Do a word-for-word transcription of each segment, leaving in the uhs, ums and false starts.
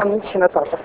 让我们一起来祷告。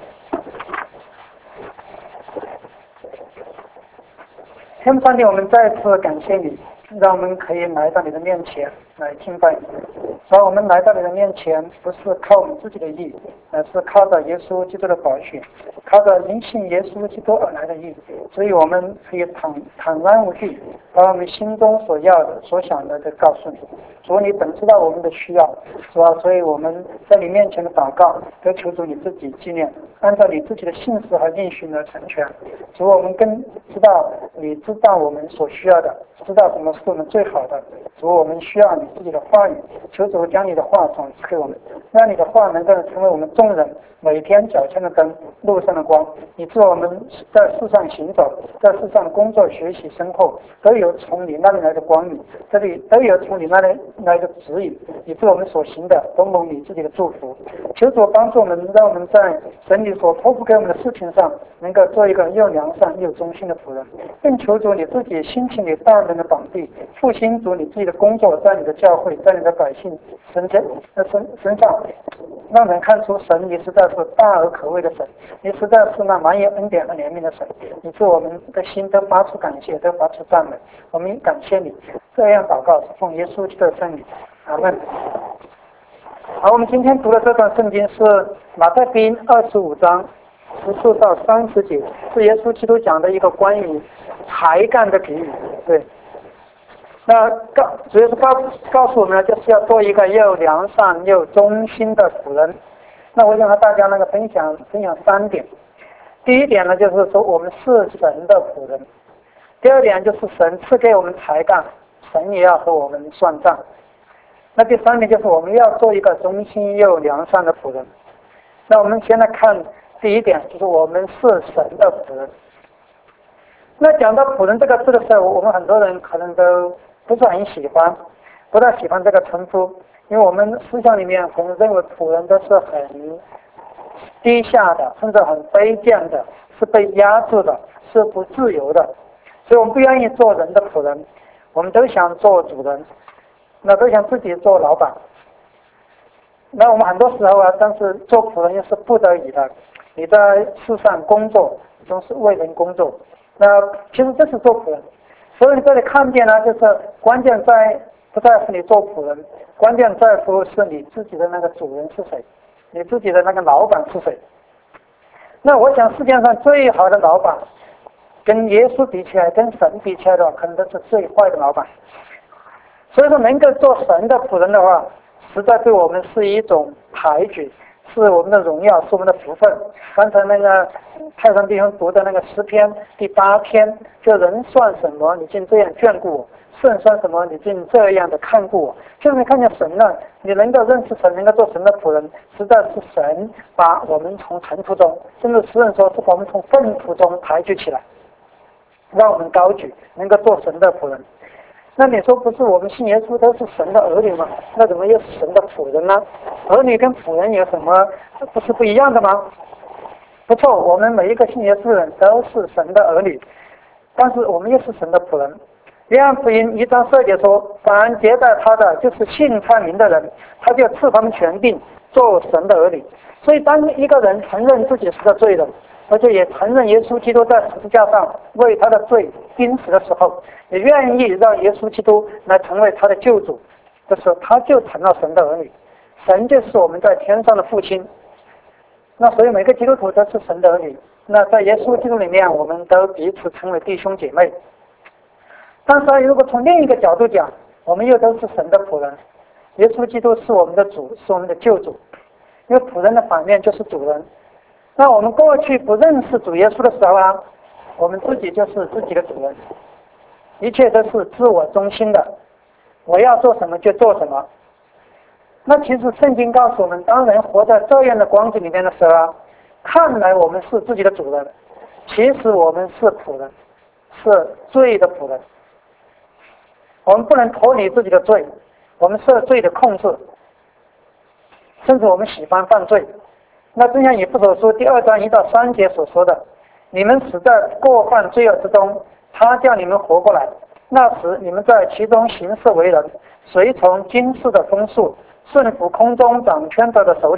天父上帝，我们再次感谢你，让我们可以来到你的面前来敬拜你。主要我们来到你的面前，不是靠我们自己的义，而是靠着耶稣基督的宝血，靠着因信耶稣基督而来的义。所以我们可以坦坦然无惧，把我们心中所要的、所想的都告诉你。主，你本知道我们的需要，主啊，所以我们在你面前的祷告，都求主你自己纪念，按照你自己的信实和应许而成全。主，我们更知道你知道我们所需要的，知道什么是我们最好的。主，我们需要你自己的话语，求主将你的话赏赐给我们，让你的话能够成为我们众人每天脚前的灯，路上的光，以致我们在世上行走，在世上工作、学习、生活，都有从你那里来的光明，这里都有从你那里来的指引，以致我们所行的都蒙你自己的祝福。求主帮助我们，让我们在神你所托付给我们的事情上，能够做一个又良善又忠心的仆人。更求主你自己兴起你大能的膀臂，复兴主你自己的工作，在你的教会，在你的百姓身前身身上，让人看出神你实在是大而可畏的神，你实在是那满有恩典和怜悯的神，以致我们的心都发出感谢，都发出赞美。我们感谢你，这样祷告是奉耶稣基督的圣名，阿门。好，我们今天读的这段圣经是马太福音二十五章十四到三十节，是耶稣基督讲的一个关于才干的比喻。对，那告主要是告告诉我们呢，就是要做一个又良善又忠心的仆人。那我想和大家那个分享分享三点。第一点呢，就是说我们是神的仆人；第二点就是神赐给我们才干，神也要和我们算账。那第三点就是我们要做一个忠心又良善的仆人。那我们先来看第一点，就是我们是神的仆人。那讲到仆人这个字的时候，我们很多人可能都不是很喜欢，不太喜欢这个称呼，因为我们思想里面可能认为仆人都是很低下的，甚至很卑贱的，是被压制的，是不自由的，所以我们不愿意做人的仆人，我们都想做主人，那都想自己做老板。那我们很多时候啊，但是做仆人又是不得已的，你在世上工作总是为人工作，那其实这是做仆人。所以你这里看见呢，就是关键在不在乎你做仆人，关键在乎是你自己的那个主人是谁，你自己的那个老板是谁。那我想世界上最好的老板，跟耶稣比起来，跟神比起来的话，可能都是最坏的老板。所以说能够做神的仆人的话，实在对我们是一种抬举，是我们的荣耀，是我们的福分。刚才那个太上弟兄读的那个诗篇第八篇，就人算什么，你竟这样眷顾我；圣算什么，你竟这样的看顾我。就是你看见神呢，你能够认识神，能够做神的仆人，实在是神把我们从尘土中，甚至诗人说是把我们从粪土中抬举起来，让我们高举，能够做神的仆人。那你说不是我们信耶稣都是神的儿女吗？那怎么又是神的仆人呢？儿女跟仆人有什么不是不一样的吗？不错，我们每一个信耶稣的人都是神的儿女，但是我们又是神的仆人。约翰福音一章十二节说，凡接待他的，就是信他名的人，他就赐他们权柄做神的儿女。所以当一个人承认自己是个罪人，而且也承认耶稣基督在十字架上为他的罪钉死的时候，也愿意让耶稣基督来成为他的救主的时候，他就成了神的儿女。神就是我们在天上的父亲。那所以每个基督徒都是神的儿女。那在耶稣基督里面，我们都彼此成为弟兄姐妹。但是如果从另一个角度讲，我们又都是神的仆人。耶稣基督是我们的主，是我们的救主。因为仆人的反面就是主人。那我们过去不认识主耶稣的时候啊，我们自己就是自己的主人，一切都是自我中心的，我要做什么就做什么。那其实圣经告诉我们，当人活在这样的光景里面的时候啊，看来我们是自己的主人，其实我们是仆人，是罪的仆人。我们不能脱离自己的罪，我们受罪的控制，甚至我们喜欢犯罪。那正像以弗所书第二章一到三节所说的，你们死在过犯罪恶之中，他叫你们活过来。那时你们在其中行事为人，随从今世的风俗，顺服空中掌权者的首领，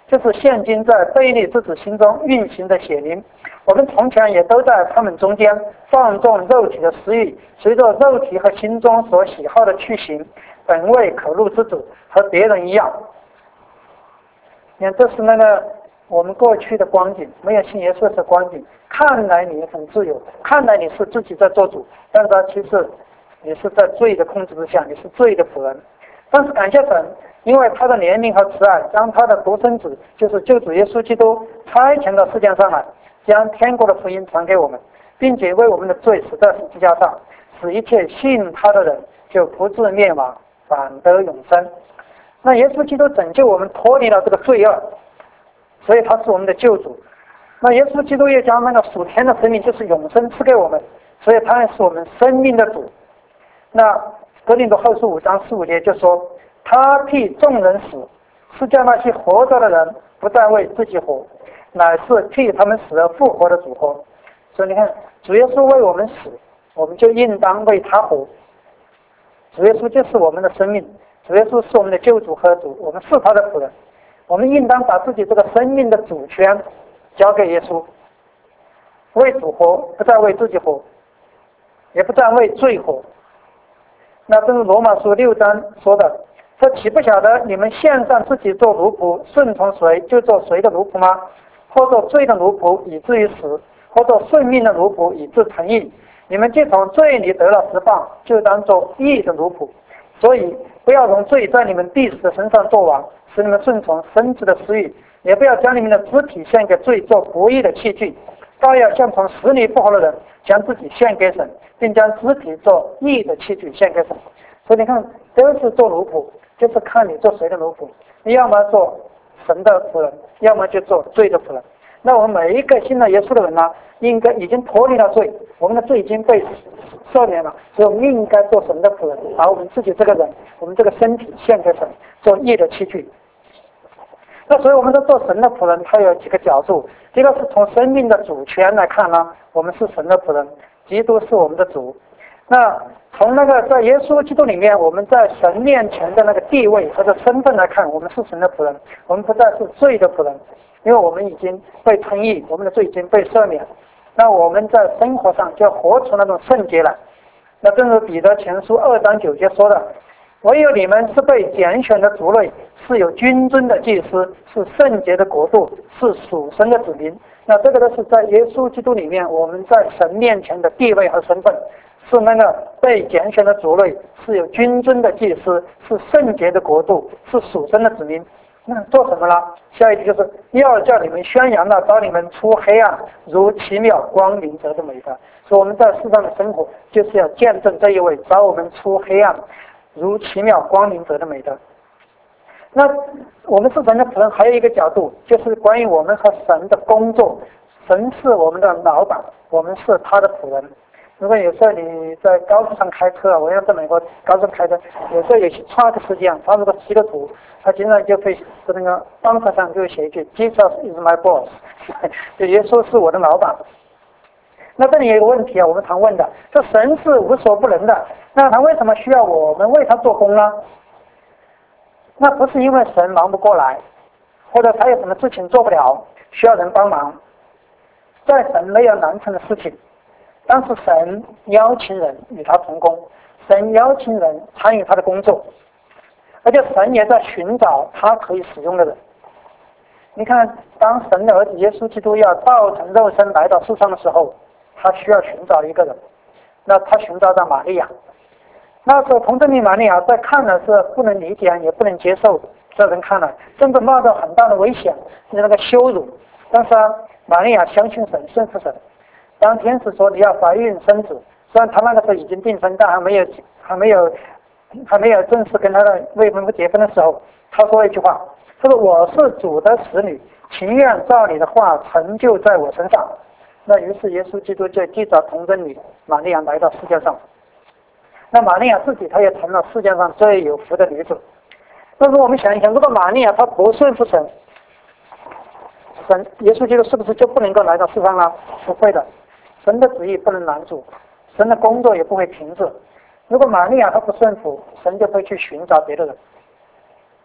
就是现今在悖逆之子心中运行的血灵。我们从前也都在他们中间放纵肉体的私欲，随着肉体和心中所喜好的去行，本为可怒之子，和别人一样。你看，这是那个我们过去的光景，没有信耶稣的光景。看来你很自由，看来你是自己在做主，但是其实你是在罪的控制之下，你是罪的仆人。但是感谢神，因为他的怜悯和慈爱，将他的独生子，就是救主耶稣基督差遣到世界上来，将天国的福音传给我们，并且为我们的罪死在十字架上，使一切信他的人就不至灭亡，反得永生。那耶稣基督拯救我们脱离了这个罪恶，所以他是我们的救主。那耶稣基督也将那个属天的生命，就是永生赐给我们，所以他也是我们生命的主。那哥林多后书五章十五节就说，他替众人死，是叫那些活着的人不再为自己活，乃是替他们死而复活的主活。所以你看，主耶稣为我们死，我们就应当为他活。主耶稣就是我们的生命，主耶稣是我们的救主和主，我们是他的仆人，我们应当把自己这个生命的主权交给耶稣，为主活，不再为自己活，也不再为罪活。那正是罗马书六章说的，说岂不晓得你们献上自己做奴仆，顺从谁就做谁的奴仆吗？或做罪的奴仆以至于死，或做顺命的奴仆以致成义。你们既从罪里得了释放，就当做义的奴仆。所以不要容罪在你们弟子的身上作王，使你们顺从身子的私欲，也不要将你们的肢体献给罪做不义的器具，倒要像从死里复活的人，将自己献给神，并将肢体做义的器具献给神。所以你看，都是做奴仆，就是看你做谁的奴仆，你要么做神的仆人，要么就做罪的仆人。那我们每一个信了耶稣的人呢，应该已经脱离了罪，我们的罪已经被赦免了，所以我们应该做神的仆人，把我们自己这个人，我们这个身体献给神，做义的器具。那所以我们都做神的仆人，它有几个角度。第一个是从生命的主权来看呢，我们是神的仆人，基督是我们的主。那从那个在耶稣基督里面，我们在神面前的那个地位或者身份来看，我们是神的仆人，我们不再是罪的仆人，因为我们已经被称义，我们的罪已经被赦免。那我们在生活上就要活出那种圣洁来。那正如彼得前书二章九节说的，唯有你们是被拣选的族类，是有君尊的祭司，是圣洁的国度，是属神的子民。那这个都是在耶稣基督里面，我们在神面前的地位和身份，是那个被拣选的族类，是有君尊的祭司，是圣洁的国度，是属神的子民。那做什么了？下一句就是要叫你们宣扬了招你们出黑暗如奇妙光明者的美德。所以我们在世上的生活，就是要见证这一位招我们出黑暗如奇妙光明者的美德。那我们是神的仆人，还有一个角度，就是关于我们和神的工作。神是我们的老板，我们是他的仆人。如果有时候你在高速上开车，我要在美国高速开车，有时候有些 truck 司机啊，他如果骑个图，他经常就会在那个方块上就会写一句 Jesus is my boss， 就耶稣是我的老板。那这里有一个问题啊，我们常问的，这神是无所不能的，那他为什么需要我们为他做工呢？那不是因为神忙不过来，或者他有什么事情做不了，需要人帮忙。在神没有难成的事情，但是神邀请人与他同工，神邀请人参与他的工作，而且神也在寻找他可以使用的人。你看，当神的儿子耶稣基督要道成肉身来到世上的时候，他需要寻找一个人，那他寻找到玛利亚。那时候童贞女玛利亚在看来是不能理解也不能接受，在人看来甚至冒着很大的危险，是那个羞辱。但是啊，玛利亚相信神，顺服神。当天使说你要怀孕生子，虽然他那个时候已经订婚，但还没有还没有还没有正式跟他的未婚夫结婚的时候，他说一句话，他说我是主的使女，情愿照你的话成就在我身上。那于是耶稣基督就记着童贞女玛利亚来到世界上。那玛利亚自己她也成了世界上最有福的女子。但是我们想一想，如果玛利亚她不顺服神，神耶稣基督是不是就不能够来到世上了？不会的，神的旨意不能拦阻，神的工作也不会停止。如果玛利亚她不顺服，神就会去寻找别的人。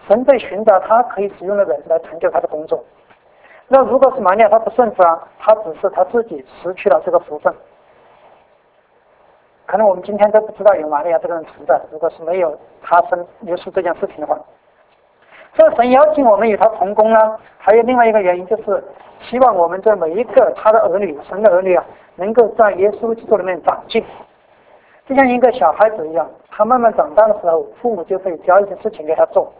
神在寻找他可以使用的人来成就他的工作。那如果是玛利亚他不顺服啊，他只是他自己失去了这个福分。可能我们今天都不知道有玛利亚这个人存在，如果是没有他生耶稣这件事情的话。所以神邀请我们与他同工呢，还有另外一个原因，就是希望我们这每一个他的儿女，神的儿女啊，能够在耶稣基督里面长进。就像一个小孩子一样，他慢慢长大的时候，父母就会教一些事情给他做。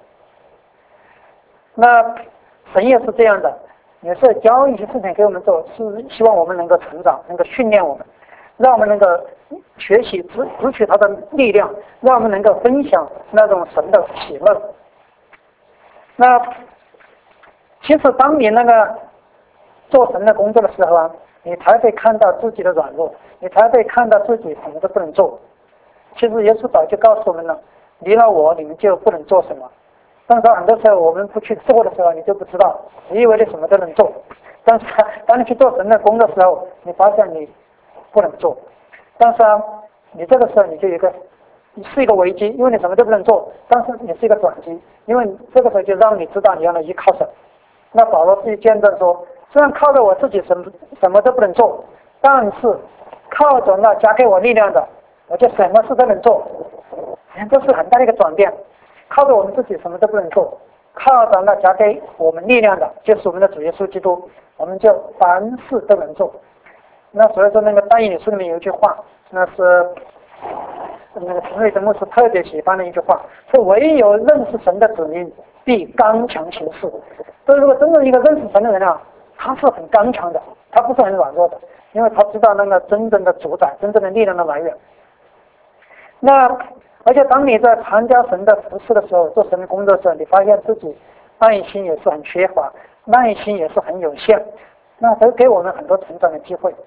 那神也是这样的，也是教一些事情给我们做，是希望我们能够成长，能够训练我们，让我们能够学习支支取他的力量，让我们能够分享那种神的喜乐。那其实当你那个做神的工作的时候啊，你才会看到自己的软弱，你才会看到自己什么都不能做。其实耶稣早就告诉我们了，离了我你们就不能做什么。但是很多时候我们不去做的时候，你就不知道，你以为你什么都能做，但是当你去做神的工的时候，你发现你不能做。但是啊，你这个时候你就有一个是一个危机，因为你什么都不能做，但是也是一个转机，因为这个时候就让你知道你要来依靠神。那保罗自己见证说，虽然靠着我自己什么什么都不能做，但是靠着那加给我力量的，我就什么事都能做。这是很大的一个转变，靠着我们自己什么都不能做，靠着那加给我们力量的，就是我们的主耶稣基督，我们就凡事都能做。那所以说那个但以理书里面有一句话，那是那个陈瑞德牧师特别喜欢的一句话，说唯有认识神的子民必刚强行事。所以如果真正一个认识神的人啊，他是很刚强的，他不是很软弱的，因为他知道那个真正的主宰，真正的力量的来源。那而且当你在参加神的服事的时候，做神的工作的时候，你发现自己爱心也是很缺乏，耐心也是很有限，那都给我们很多成长的机会。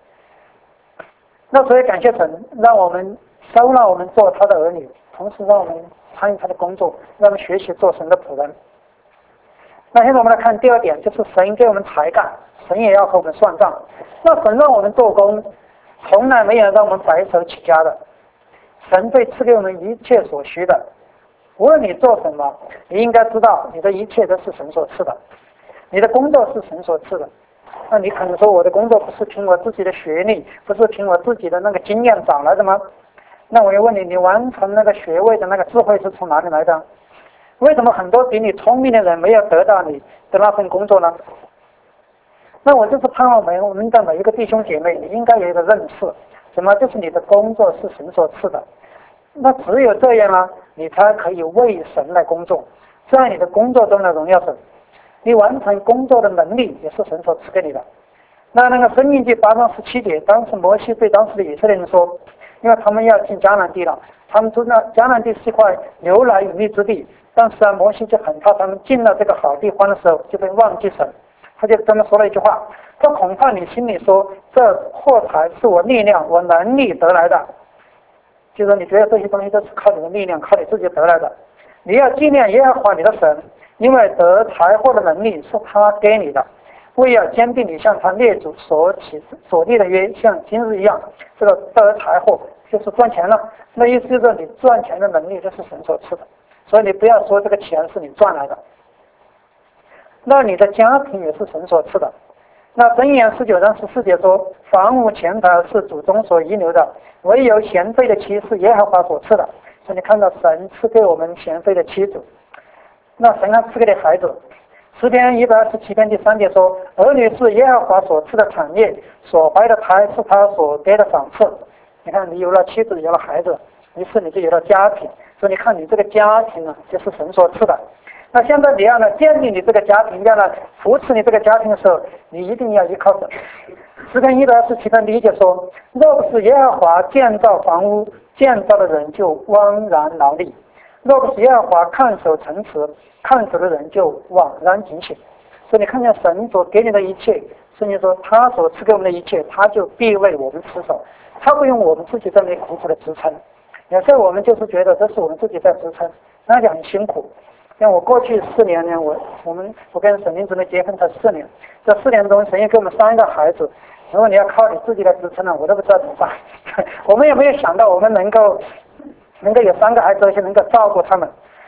那所以感谢神，让我们收纳我们做他的儿女，同时让我们参与他的工作，让我们学习做神的仆人。那现在我们来看第二点，就是神给我们才干，神也要和我们算账。那神让我们做工，从来没有让我们白手起家的。神会赐给我们一切所需的，无论你做什么，你应该知道你的一切都是神所赐的，你的工作是神所赐的。那你可能说，我的工作不是凭我自己的学历，不是凭我自己的那个经验找来的吗？那我要问你，你完成那个学位的那个智慧是从哪里来的？为什么很多比你聪明的人没有得到你的那份工作呢？那我就是盼望每我们的每一个弟兄姐妹，你应该有一个认识，什么就是你的工作是神所赐的。那只有这样呢，你才可以为神来工作，在你的工作中的荣耀神。你完成工作的能力也是神所赐给你的。那那个申命记八章十七节，当时摩西对当时的以色列人说，因为他们要进迦南地了，他们知道迦南地是一块牛奶与蜜之地，但是啊，摩西就很怕他们进了这个好地方的时候就会忘记神，他就这么说了一句话，说恐怕你心里说，这货财是我力量我能力得来的，就是你觉得这些东西都是靠你的力量靠你自己得来的，你要纪念耶和华你的神，因为得财货的能力是他给你的，为要坚定你向他列祖所起所立的约，像今日一样。这个得财货就是赚钱了，那意思就是你赚钱的能力这是神所赐的，所以你不要说这个钱是你赚来的。那你的家庭也是神所赐的。那箴言十九章十四节说，房屋钱财是祖宗所遗留的，唯有贤惠的妻是耶和华所赐的。所以你看到神赐给我们贤惠的妻子，那神还赐给你孩子。诗篇一百二十七篇第三节说，儿女是耶和华所赐的产业，所怀的胎是他所给的赏赐。你看你有了妻子有了孩子，于是你就有了家庭，所以你看你这个家庭呢就是神所赐的。那现在你要来建立你这个家庭，要来扶持你这个家庭的时候，你一定要依靠神。诗篇一百二十七篇第一节说，若不是耶和华建造房屋，建造的人就枉然劳力，若不是耶和华看守城池，看守的人就枉然警醒。所以你看见神所给你的一切，甚至说他所赐给我们的一切，他就必为我们持守，他不用我们自己在那里苦苦的支撑。有时候我们就是觉得这是我们自己在支撑，那就很辛苦。像我过去四年呢，我我们我跟沈林姊妹结婚才四年，这四年中神也给我们三个孩子，如果你要靠你自己来支撑呢，我都不知道怎么办。我们也没有想到我们能够能够有三个孩子，而且能够照顾他们。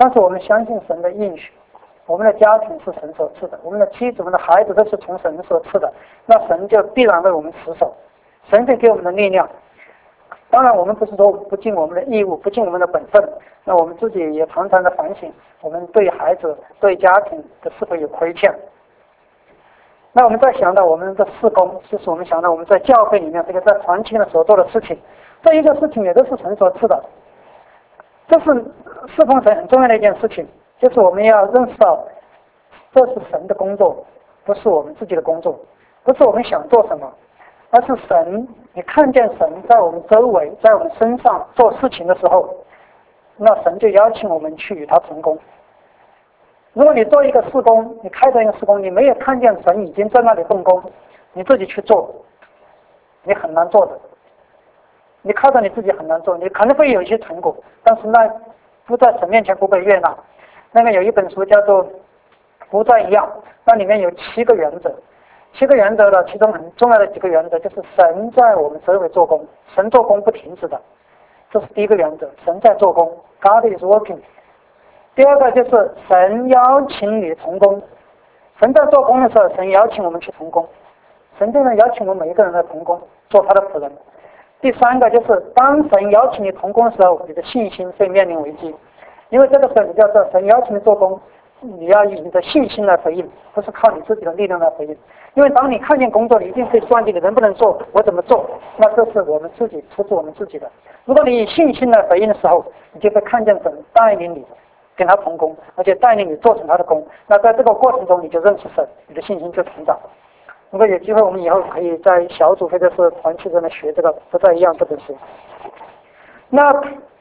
但是我们相信神的应许，我们的家庭是神所赐的，我们的妻子、我们的孩子都是从神所赐的，那神就必然为我们持守，神会给我们的力量。当然我们不是说不尽我们的义务，不尽我们的本分，那我们自己也常常的反省，我们对孩子对家庭的是否有亏欠。那我们再想到我们的事工，就是我们想到我们在教会里面这个在团契的时候做的事情，这一个事情也都是神所赐的，这是侍奉神很重要的一件事情，就是我们要认识到这是神的工作，不是我们自己的工作，不是我们想做什么，而是神，你看见神在我们周围在我们身上做事情的时候，那神就邀请我们去与他同工。如果你做一个事工，你开展一个事工，你没有看见神已经在那里动工，你自己去做，你很难做的，你靠着你自己很难做，你可能会有一些成果，但是那不在神面前不被悦纳。那个有一本书叫做不再一样，那里面有七个原则，七个原则的其中很重要的几个原则就是神在我们周围做工，神做工不停止的，这是第一个原则，神在做工 ，God is working。第二个就是神邀请你同工，神在做工的时候，神邀请我们去同工，神就能邀请我们每一个人来同工，做他的仆人。第三个就是当神邀请你同工的时候，你的信心会面临危机，因为这个时候你就要知道神邀请你做工，你要以你的信心来回应，不是靠你自己的力量来回应。因为当你看见工作，你一定会算计你能不能做，我怎么做，那这是我们自己出自我们自己的。如果你以信心来回应的时候，你就会看见神带领你跟他同工，而且带领你做成他的工。那在这个过程中，你就认识神，你的信心就成长。如果有机会，我们以后可以在小组或者是团契中来学这个不再一样这本书。那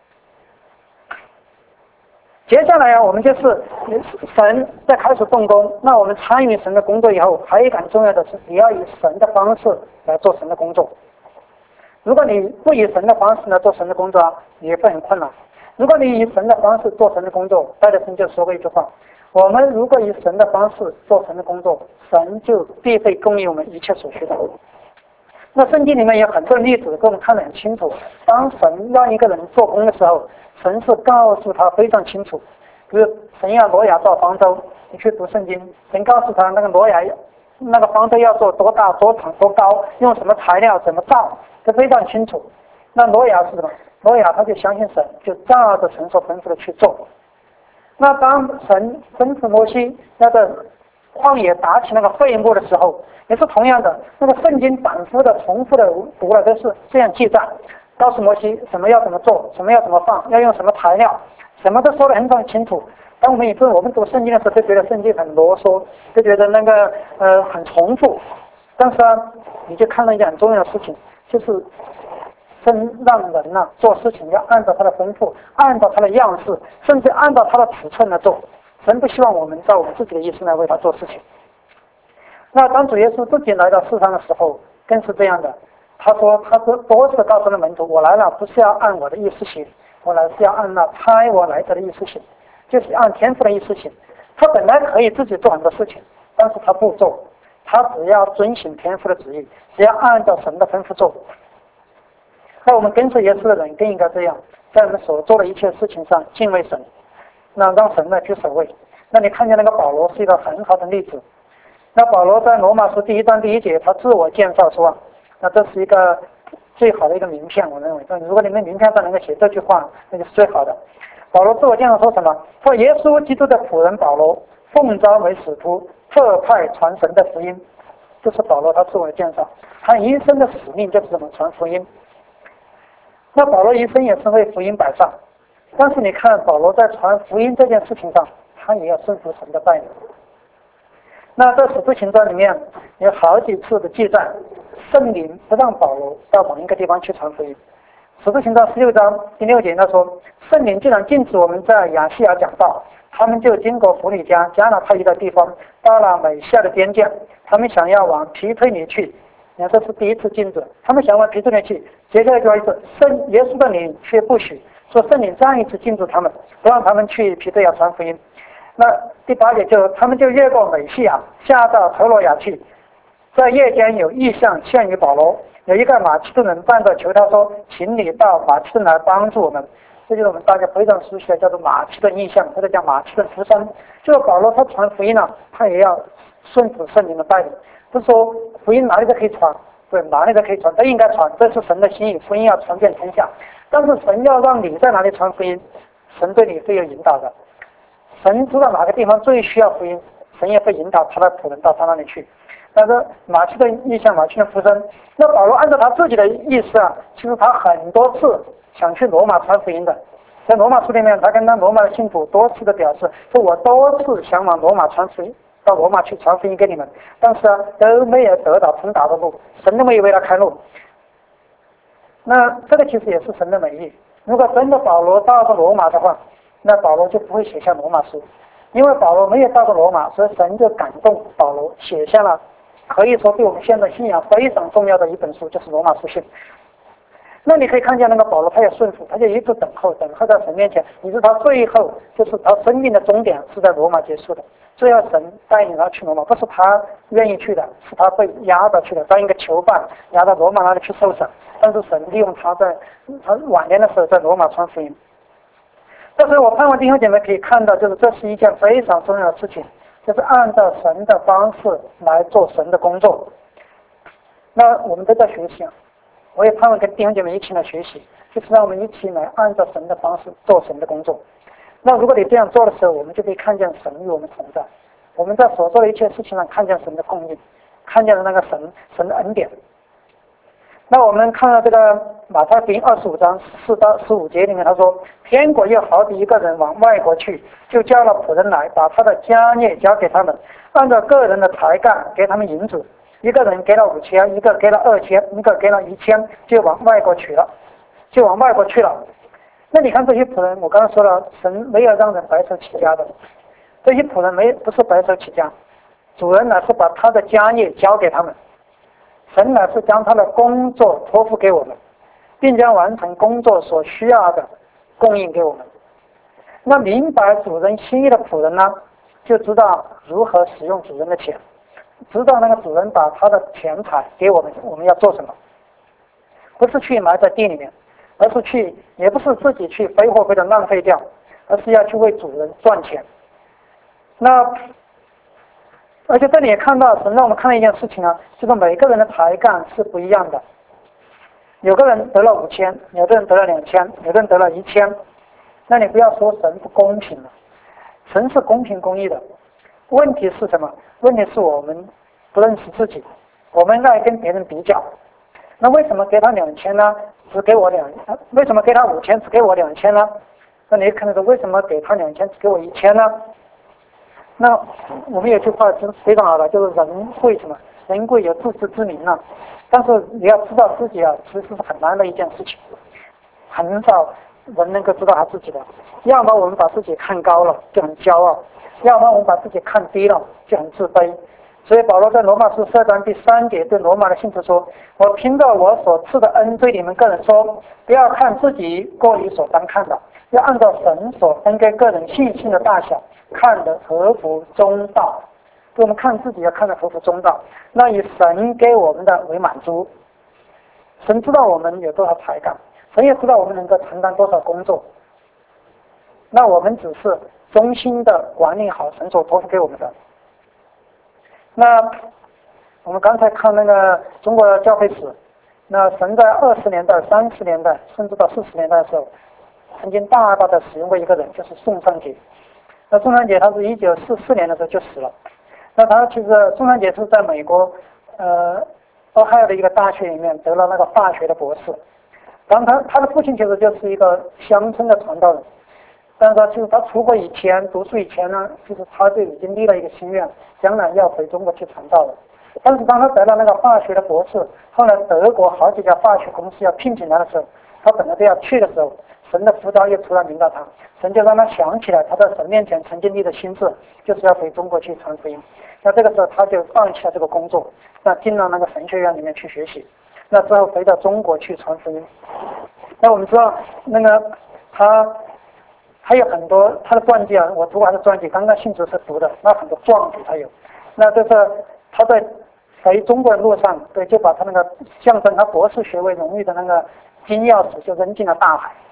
接下来啊，我们就是神在开始动工，那我们参与神的工作以后，还有一个很重要的是，你要以神的方式来做神的工作。如果你不以神的方式来做神的工作啊，你会很困难。如果你以神的方式做神的工作，戴德森就说过一句话：我们如果以神的方式做神的工作，神就必会供应我们一切所需的。那圣经里面有很多例子给我们看得很清楚，当神让一个人做工的时候，神是告诉他非常清楚。比如神要挪亚造方舟，你去读圣经，神告诉他那个挪亚那个方舟要做多大多长多高，用什么材料怎么造，这非常清楚。那挪亚是什么？挪亚他就相信神，就照着神所吩咐的去做。那当神吩咐摩西要在旷野打起那个会幕的时候，也是同样的，那个圣经反复的重复的读了都是这样记载，告诉摩西什么要怎么做，什么要怎么放，要用什么材料，什么都说得很很清楚。当我们以后我们读圣经的时候，都觉得圣经很啰嗦，就觉得那个呃很重复。但是啊，你就看到一件很重要的事情，就是真让人呐、啊、做事情要按照他的吩咐，按照他的样式，甚至按照他的尺寸来做。神不希望我们照我们自己的意思来为他做事情。那当主耶稣自己来到世上的时候，更是这样的。他说，他多多次告诉了门徒，我来了不是要按我的意思行，我来是要按那差我来者的意思行，就是按天父的意思行。他本来可以自己做很多事情，但是他不做，他只要遵行天父的旨意，只要按照神的吩咐做。那我们跟随耶稣的人更应该这样，在我们所做的一切事情上敬畏神，那让神来居首位。那你看见那个保罗是一个很好的例子。那保罗在罗马书第一章第一节，他自我介绍说，那这是一个最好的一个名片，我认为，如果你们名片上能够写这句话，那就是最好的。保罗自我介绍说什么？说耶稣基督的仆人保罗，奉召为使徒，特派传神的福音。这是保罗他自我介绍，他一生的使命就是什么？传福音。那保罗一生也是为福音摆上，但是你看保罗在传福音这件事情上，他也要顺服神的带领。那在使徒行传里面有好几次的记载，圣灵不让保罗到某一个地方去传福音。使徒行传十六章第六节他说，圣灵既然禁止我们在亚细亚讲道，他们就经过弗里加、加拿太一的地方，到了美西亚的边界，他们想要往皮推尼去。你看这是第一次禁止，他们想往皮推尼去，接下来就一次圣耶稣的灵却不许，说圣灵再一次禁止他们，不让他们去皮推亚传福音。那第八节就他们就越过美西亚，下到特罗亚去，在夜间有异象现于保罗，有一个马其顿人站着求他说，请你到马其顿来帮助我们。 这就是我们大家非常熟悉的叫做马其顿意象，或者叫马其顿福声。就是保罗他传福音呢、啊，他也要顺服圣灵的带领，不是说福音哪里都可以传，对，哪里都可以传，都应该传，这是神的心意，福音要传遍天下。但是神要让你在哪里传福音，神对你会有引导的。神知道哪个地方最需要福音，神也会引导他的仆人到他那里去。但是马其顿意象，马其顿福声，那保罗按照他自己的意思啊，其实他很多次想去罗马传福音的。在罗马书里面，他跟那罗马的信徒多次的表示，说我多次想往罗马传福音，到罗马去传福音给你们，但是啊都没有得到通达的路，神都没有为他开路。那这个其实也是神的美意。如果真的保罗到了罗马的话，那保罗就不会写下罗马书，因为保罗没有到过罗马，所以神就感动保罗写下了，可以说对我们现在信仰非常重要的一本书，就是罗马书信。那你可以看见那个保罗，他也顺服，他就一直等候，等候在神面前，以致他最后就是他生命的终点是在罗马结束的。最后神带领他去罗马，不是他愿意去的，是他被押到去的，当一个囚犯押到罗马那里去受审。但是神利用他在他晚年的时候在罗马传福音。但是我盼望弟兄姐妹可以看到，就是这是一件非常重要的事情，就是按照神的方式来做神的工作。那我们都在学习啊，我也盼望跟弟兄姐妹一起来学习，就是让我们一起来按照神的方式做神的工作。那如果你这样做的时候，我们就可以看见神与我们同在，我们在所做的一切事情上看见神的供应，看见了那个神神的恩典。那我们看到这个马太福音二十五章四到十五节里面，他说：“天国又好比一个人往外国去，就叫了仆人来，把他的家业交给他们，按照个人的才干给他们银子。一个人给了五千，一个给了二千，一个给了一千，就往外国去了，就往外国去了。”那你看这些仆人，我刚才说了，神没有让人白手起家的，这些仆人没不是白手起家，主人呢是把他的家业交给他们。神呢是将他的工作托付给我们，并将完成工作所需要的供应给我们。那明白主人心意的仆人呢，就知道如何使用主人的钱，知道那个主人把他的钱财给我们，我们要做什么？不是去埋在地里面，而是去，也不是自己去挥霍或者浪费掉，而是要去为主人赚钱。那而且这里也看到神让我们看到一件事情啊，就是每个人的才干是不一样的。有个人得了五千，有的人得了两千，有的人得了一千。那你不要说神不公平了，神是公平公义的。问题是什么？问题是我们不认识自己，我们爱跟别人比较。那为什么给他两千呢？只给我两？为什么给他五千只给我两千呢？那你可能说为什么给他两千只给我一千呢？那我们有句话是非常好的，就是人贵什么？人贵有自知之明啊。但是你要知道自己啊，其实是很难的一件事情，很少人能够知道他自己的。要么我们把自己看高了，就很骄傲；要么我们把自己看低了，就很自卑。所以保罗在罗马书十二章第三节对罗马的信徒说：“我凭着我所赐的恩对你们个人说，不要看自己过于所当看的，要按照神所分给个人信心的大小，看得合乎中道。”我们看自己要看得合乎中道，那以神给我们的为满足。神知道我们有多少才干，神也知道我们能够承担多少工作，那我们只是忠心的管理好神所托付给我们的。那我们刚才看那个中国教会史，那神在二十年代、三十年代，甚至到四十年代的时候，曾经大大的使用过一个人，就是宋尚节。那宋尚节他是一九四四年的时候就死了。那他其实宋尚节是在美国，呃，俄亥俄的一个大学里面得了那个法学的博士。然后他他的父亲其实就是一个乡村的传道人，但是他其实他出国以前读书以前呢，其实他就已经立了一个心愿，将来要回中国去传道了。但是当他得了那个法学的博士，后来德国好几家法学公司要聘请他的时候，他本来都要去的时候，神的呼召又突然临到他，神就让他想起来他在神面前曾经立的心志，就是要回中国去传福音。那这个时候他就放弃了这个工作，那进了那个神学院里面去学习，那之后回到中国去传福音。那我们知道那个他还有很多他的传记啊，我读完的传记，刚刚信主是读的，那很多传记他有，那就是他在回中国的路上，对，就把他那个象征他博士学位荣誉的那个金钥匙就扔进了大海。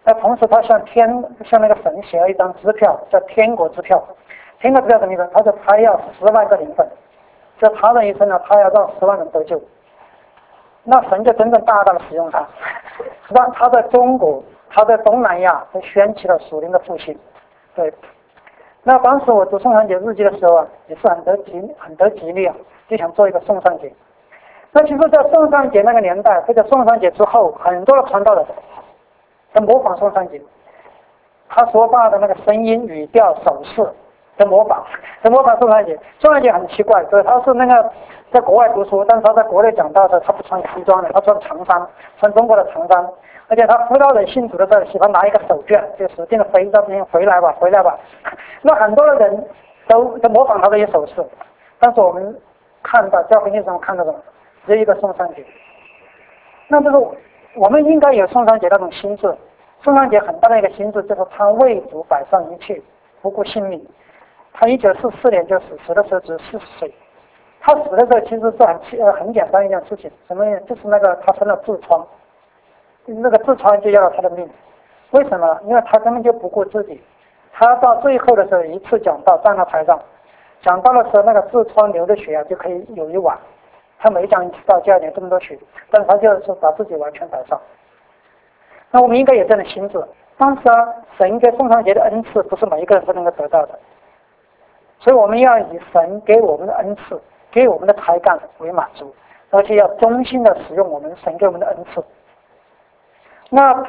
那同时他向天向那个神写了一张支票，叫天国支票。天国支票什么意思？他说他要十万个灵魂，就他的一生呢，他要让十万人得救。那神就真正大大的使用他，让他在中国，他在东南亚都掀起了属灵的复兴。对，那当时我读宋三节日记的时候啊，也是很得吉很得吉利啊，就想做一个宋三节。那其实，在宋三节那个年代，或者宋三节之后，很多的传道人在模仿宋三节，他说话的那个声音、语调、手势在模仿，在模仿宋三节。宋三节很奇怪，对，他是那个在国外读书，但是他在国内讲道的时候，他不穿西装的，他穿长衫，穿中国的长衫，而且他辅导人信主的时候，喜欢拿一个手绢，就使劲的飞到边回来吧，回来吧。那很多的人都在模仿他这些手势，但是我们看到教会历史上看到的只有一个宋三节。那这个我们应该有宋三节那种心智。宋三节很大的一个心智就是他为主摆上一切，不顾性命。他一九四四年就死，死的时候只有四十岁。他死的时候其实是很呃很简单一件事情，什么？就是那个他生了痔疮，那个痔疮就要了他的命。为什么？因为他根本就不顾自己。他到最后的时候一次讲道，站到台上讲道的时候，那个痔疮流的血啊就可以有一碗。他每讲一次道就要流这么多血，但是他就是把自己完全摆上。那我们应该有这样的心智。但是啊，神给宋三节的恩赐不是每一个人都能够得到的，所以我们要以神给我们的恩赐、给我们的才干为满足，而且要忠心的使用我们神给我们的恩赐。那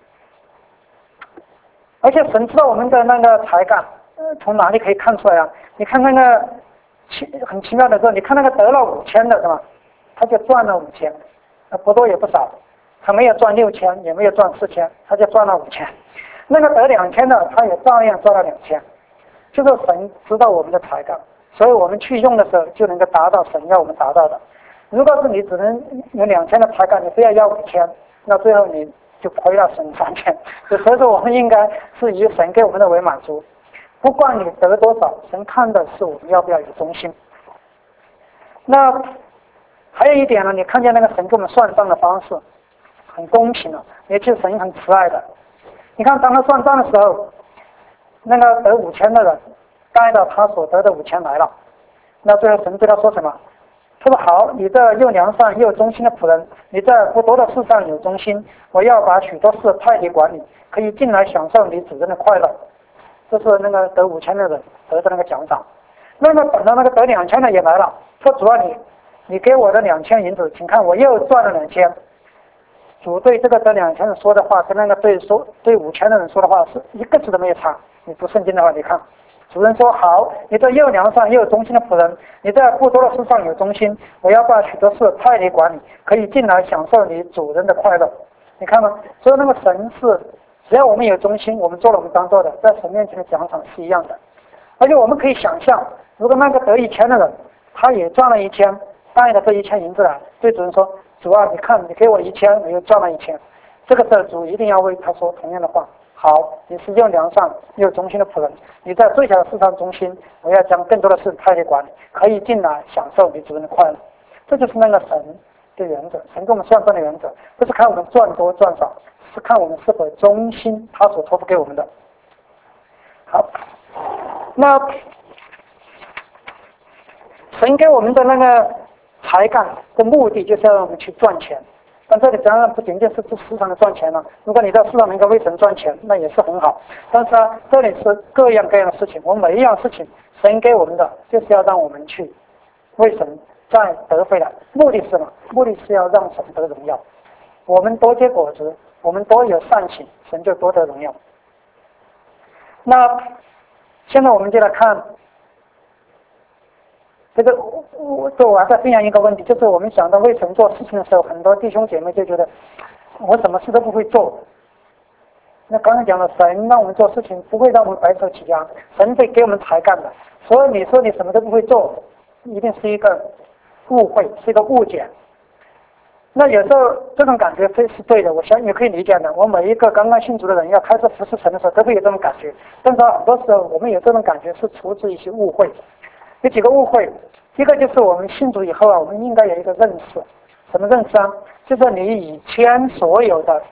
而且神知道我们的那个才干，呃，从哪里可以看出来啊？你看那个奇很奇妙的是，你看那个得了五千的是吧？他就赚了五千，那不多也不少。他没有赚六千，也没有赚四千，他就赚了五千。那个得两千的，他也照样赚了两千。就是神知道我们的才干，所以我们去用的时候就能够达到神要我们达到的。如果是你只能有两千的才干，你非要要五千，那最后你就亏了神三千。所以说，我们应该是以神给我们的为满足，不管你得多少，神看的是我们要不要有忠心。那还有一点呢，你看见那个神给我们算账的方式。很公平的，也就是神很慈爱的。你看，当他算账的时候，那个得五千的人带到他所得的五千来了，那最后神对他说什么？他说：“好，你这又良善又忠心的仆人，你在不多的事上有忠心，我要把许多事派你管理，可以进来享受你主人的快乐。”这是那个得五千的人得的那个奖赏。那么等到那个得两千的也来了，说：“主啊，你你给我的两千银子，请看我又赚了两千。”主对这个得两千人说的话，跟那个对说对五千的人说的话是一个字都没有差。你读圣经的话，你看，主人说：“好，你这又良善又忠心的仆人，你在不多的事上有忠心，我要把许多事派你管理，可以进来享受你主人的快乐。”你看吗？所以那个神是，只要我们有忠心，我们做了我们当做的，在神面前的奖赏是一样的。而且我们可以想象，如果那个得一千的人，他也赚了一千，带了这一千银子来，对主人说：“主啊，你看，你给我一千，我又赚了一千。”这个时候，主一定要为他说同样的话：“好，你是又良善又忠心的仆人，你在最小的事上忠心，我要将更多的事派给管理，可以进来享受你主人的快乐。”这就是那个神的原则，神给我们算账的原则，不是看我们赚多赚少，是看我们是否忠心他所托付给我们的。好，那神给我们的那个才干的目的就是要让我们去赚钱，但这里当然不仅仅是指市场的赚钱了。如果你在市场能够为神赚钱，那也是很好。但是啊，这里是各样各样的事情，我们每一样事情，神给我们的就是要让我们去为神再得回来。目的是什么？目的是要让神得荣耀。我们多结果子，我们多有善行，神就多得荣耀。那现在我们就来看。这个我我我还在分享一个问题，就是我们想到为神做事情的时候，很多弟兄姐妹就觉得我什么事都不会做。那刚才讲了，神让我们做事情不会让我们白手起家，神会给我们才干的。所以你说你什么都不会做，一定是一个误会，是一个误解。那有时候这种感觉非是对的，我相信也可以理解的。我每一个刚刚信主的人要开始服侍神的时候，都会有这种感觉。但是很多时候我们有这种感觉是出自一些误会。有几个误会，一个就是我们信主以后啊，我们应该有一个认识，什么认识啊？就是你以前所有的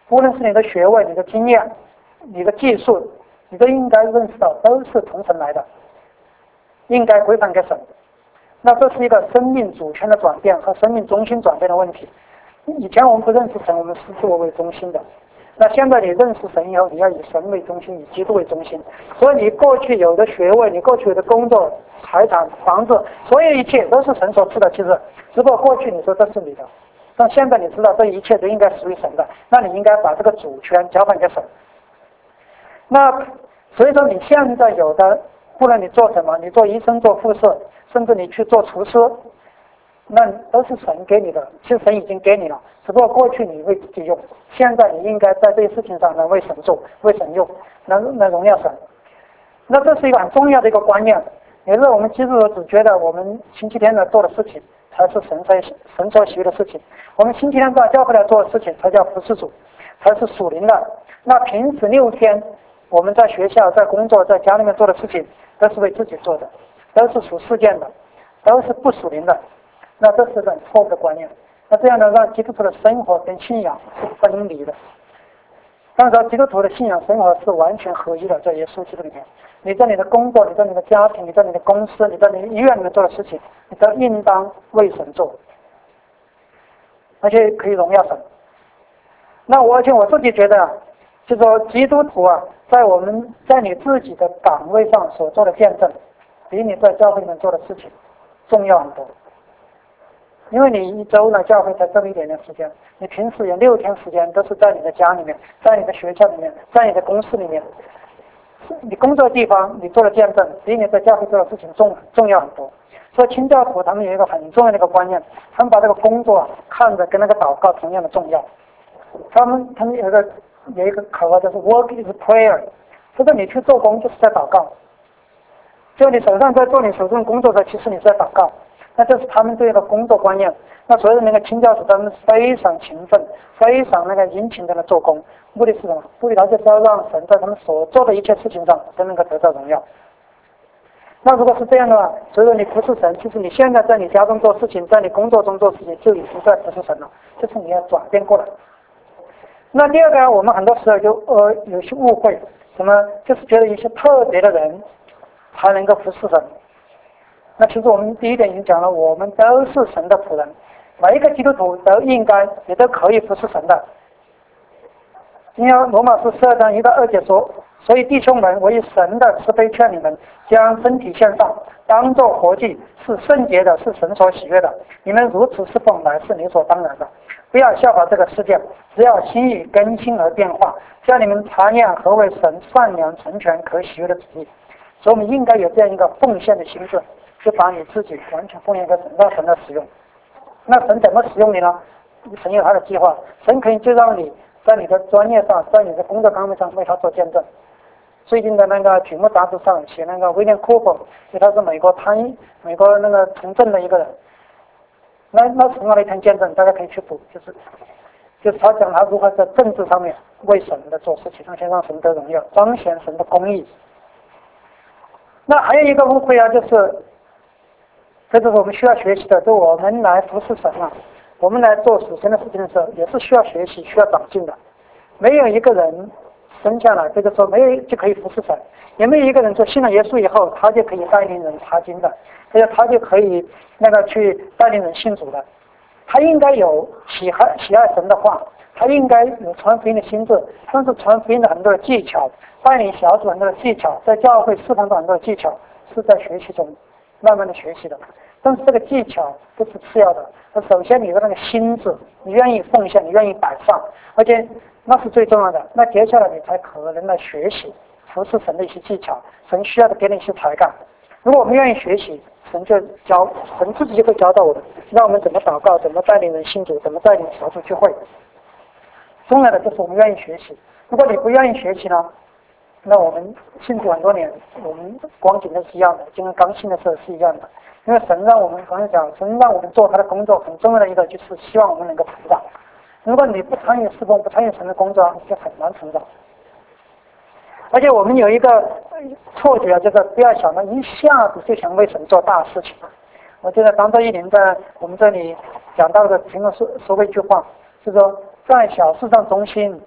无论是你的学位、你的经验、你的技术，你都应该认识到都是从神来的，应该归还给神。那这是一个生命主权的转变和生命中心转变的问题。以前我们不认识神，我们是自我为中心的。那现在你认识神以后，你要以神为中心，以基督为中心。所以你过去有的学位，你过去有的工作、财产、房子，所有一切都是神所赐的。其实，只不过过去你说这是你的，但现在你知道这一切都应该属于神的，那你应该把这个主权交还给神。那所以说你现在有的，不论你做什么，你做医生、做护士，甚至你去做厨师，那都是神给你的，其实神已经给你了，只不过过去你为自己用，现在你应该在这些事情上能为神做，为神用，能能荣耀神。那这是一个很重要的一个观念，也是我们基督徒只觉得我们星期天呢做的事情才是神在神所喜悦的事情，我们星期天到教会来做的事情才叫服侍主，才是属灵的。那平时六天我们在学校、在工作、在家里面做的事情，都是为自己做的，都是属世界的，都是不属灵的。那这是个很错误的观念。那这样呢，让基督徒的生活跟信仰是分离的。当然，基督徒的信仰生活是完全合一的，在耶稣基督里面。你在你的工作、你在你的家庭、你在你的公司、你在你的医院里面做的事情，你都应当为神做，而且可以荣耀神。那我而且我自己觉得，就说基督徒啊，在我们在你自己的岗位上所做的见证，比你在教会里面做的事情重要很多。因为你一周呢，教会才这么一点点时间，你平时有六天时间都是在你的家里面，在你的学校里面，在你的公司里面，你工作的地方你做的见证，比你在教会做的事情重重要很多。所以清教徒他们有一个很重要的一个观念，他们把这个工作看着跟那个祷告同样的重要。他们他们有一个有一个口号，就是 work is prayer， 就是你去做工就是在祷告，就你手上在做你手中工作的，其实你是在祷告。那这是他们对一个工作观念。那所有的那个清教徒，他们非常勤奋，非常那个殷勤的来做工，目的是什么？目的他就是要让神在他们所做的一切事情上都能够得到荣耀。那如果是这样的话，所以说你不是神，其实你现在在你家中做事情，在你工作中做事情，就已经在不是神了，就是你要转变过来。那第二个，我们很多时候就呃有些误会，什么就是觉得一些特别的人才能够服侍神。那其实我们第一点已经讲了，我们都是神的仆人，每一个基督徒都应该也都可以服侍神的。因为罗马书十二章一到二节说，所以弟兄们，我以神的慈悲劝你们，将身体献上，当作活祭，是圣洁的，是神所喜悦的。你们如此侍奉，乃是理所当然的。不要效法这个世界，只要心意更新而变化，叫你们查验何为神善良、成全、可喜悦的旨意。所以我们应该有这样一个奉献的心智，就把你自己完全奉献给神，让神来使用。那神怎么使用你呢？神有他的计划，神可以就让你在你的专业上，在你的工作岗位上为他做见证。最近的那个《举目》杂志上写那个威廉·库珀，就他是美国参美国那个从政的一个人，那那是很好的一篇见证，大家可以去读。就是就是他讲他如何在政治上面为神的做事情，而且让神得荣耀，彰显神的公义。那还有一个误会啊，就是这就是我们需要学习的，就我们来服侍神啊，我们来做属神的事情的时候，也是需要学习、需要长进的。没有一个人生下来，或者说没有就可以服侍神，也没有一个人说信了耶稣以后，他就可以带领人查经的，或者他就可以那个去带领人信主的。他应该有喜爱喜爱神的话，他应该有传福音的心智，但是传福音的很多的技巧，带领小组很多的技巧，在教会释放的很多的技巧，是在学习中慢慢的学习的。但是这个技巧不是次要的，那首先你的那个心智，你愿意奉献，你愿意摆上，而且那是最重要的。那接下来你才可能来学习服侍神的一些技巧，神需要的给你一些才干。如果我们愿意学习，神就教，神自己就会教导我们，让我们怎么祷告，怎么带领人信主，怎么带领小组聚会。重要的就是我们愿意学习。如果你不愿意学习呢，那我们信主很多年，我们光景都是一样的，就跟刚信的时候是一样的。因为神让我们刚才讲，神让我们做他的工作，很重要的一个就是希望我们能够成长。如果你不参与侍奉，不参与神的工作，就很难成长。而且我们有一个错觉，就是不要想到一下子就想为神做大事情。我记得张周一林在我们这里讲到的，听过说说过一句话，是说在小事上忠心，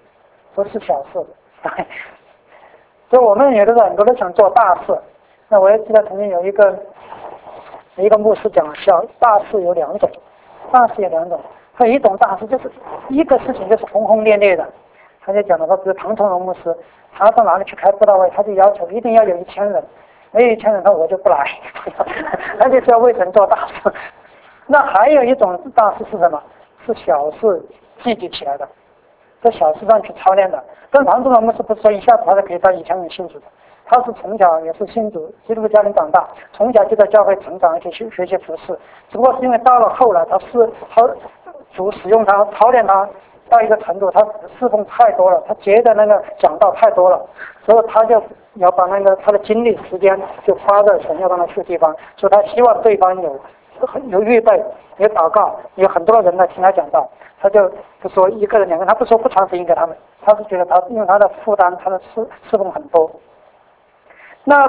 不是小事。所以我们有的时候很多人想做大事。那我也记得曾经有一个一个牧师讲，小大事有两种，大事有两种，还有一种大事就是一个事情就是轰轰烈烈的。他就讲了说，比如唐崇荣牧师，他到哪里去开布道会，他就要求一定要有一千人，没有一千人，他我就不来，他就是要为神做大事。那还有一种大事是什么？是小事聚集起来的，在小事上去操练的。跟唐崇荣牧师不是说一下子他就可以到一千人信主的。他是从小也是信主基督徒家庭长大，从小就在教会成长，而且学学习服侍。只不过是因为到了后来，他是他主使用他操练他到一个程度，他侍奉太多了，他接的那个讲道太多了，所以他就要把那个他的精力时间就花在神要让他去的地方，所以他希望对方有有预备，有祷告，有很多人来听他讲道。他就不说一个人两个人，他不说不传福音给他们，他是觉得他因为他的负担，他的侍侍奉很多。那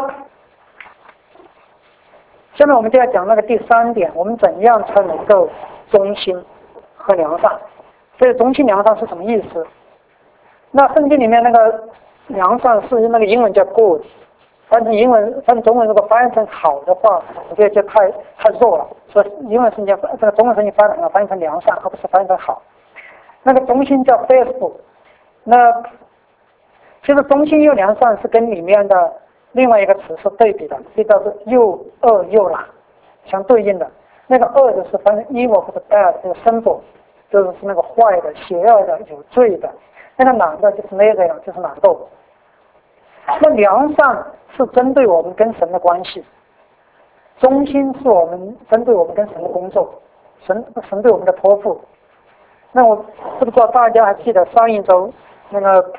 下面我们就要讲那个第三点，我们怎样才能够忠心和良善？所以忠心良善是什么意思？那圣经里面那个良善是那个英文叫 good， 翻成英文翻成中文如果翻译成好的话，我觉得就太太弱了。所以英文圣经这个中文圣经翻得很好，翻译成良善，而不是翻译成好。那个忠心叫 faithful， 那其实忠心又良善是跟里面的另外一个词是对比的，这叫做又恶又懒，相对应的。那个恶就是翻译 evil 或者 bad 这个 symbol， 就是是那个坏的、邪恶的、有罪的。那个懒的就是 lazy， 就是懒惰。那良善是针对我们跟神的关系，忠心是我们针对我们跟神的工作，神神对我们的托付。那我不知道大家还记得上一周那个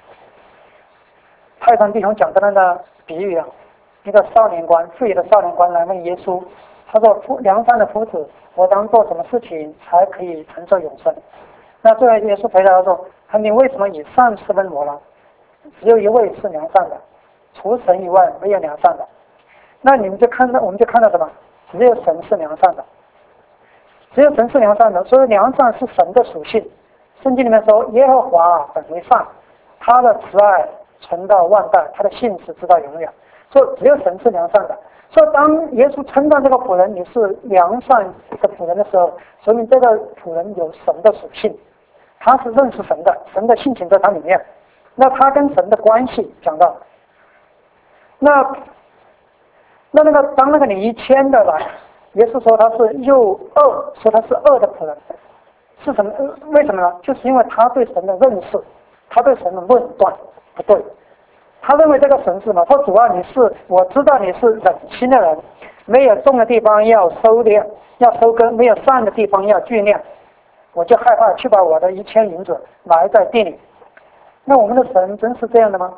泰山弟兄讲的那个比喻啊，一个少年官，富裕的少年官来问耶稣，他说：“夫良善的夫子，我当做什么事情才可以承受永生？”那最后耶稣回答说：“你为什么以善事问我呢？只有一位是良善的，除神以外没有良善的。”那你们就看到，我们就看到什么？只有神是良善的，只有神是良善的，所以良善是神的属性。圣经里面说：“耶和华本为善，他的慈爱存到万代，他的信实直到永远。”所以只有神是良善的。所以当耶稣称赞这个仆人你是良善的仆人的时候，说明这个仆人有神的属性，他是认识神的，神的性情在他里面。那他跟神的关系讲到，那那那个当那个你一签的来，耶稣说他是又恶，说他是恶的仆人，是什么？为什么呢？就是因为他对神的认识，他对神的论断不对。他认为这个神是什么？他说主啊，你是我知道你是忍心的人，没有种的地方要收敛，要收割；没有善的地方要聚敛。我就害怕去把我的一千银子埋在地里。那我们的神真是这样的吗？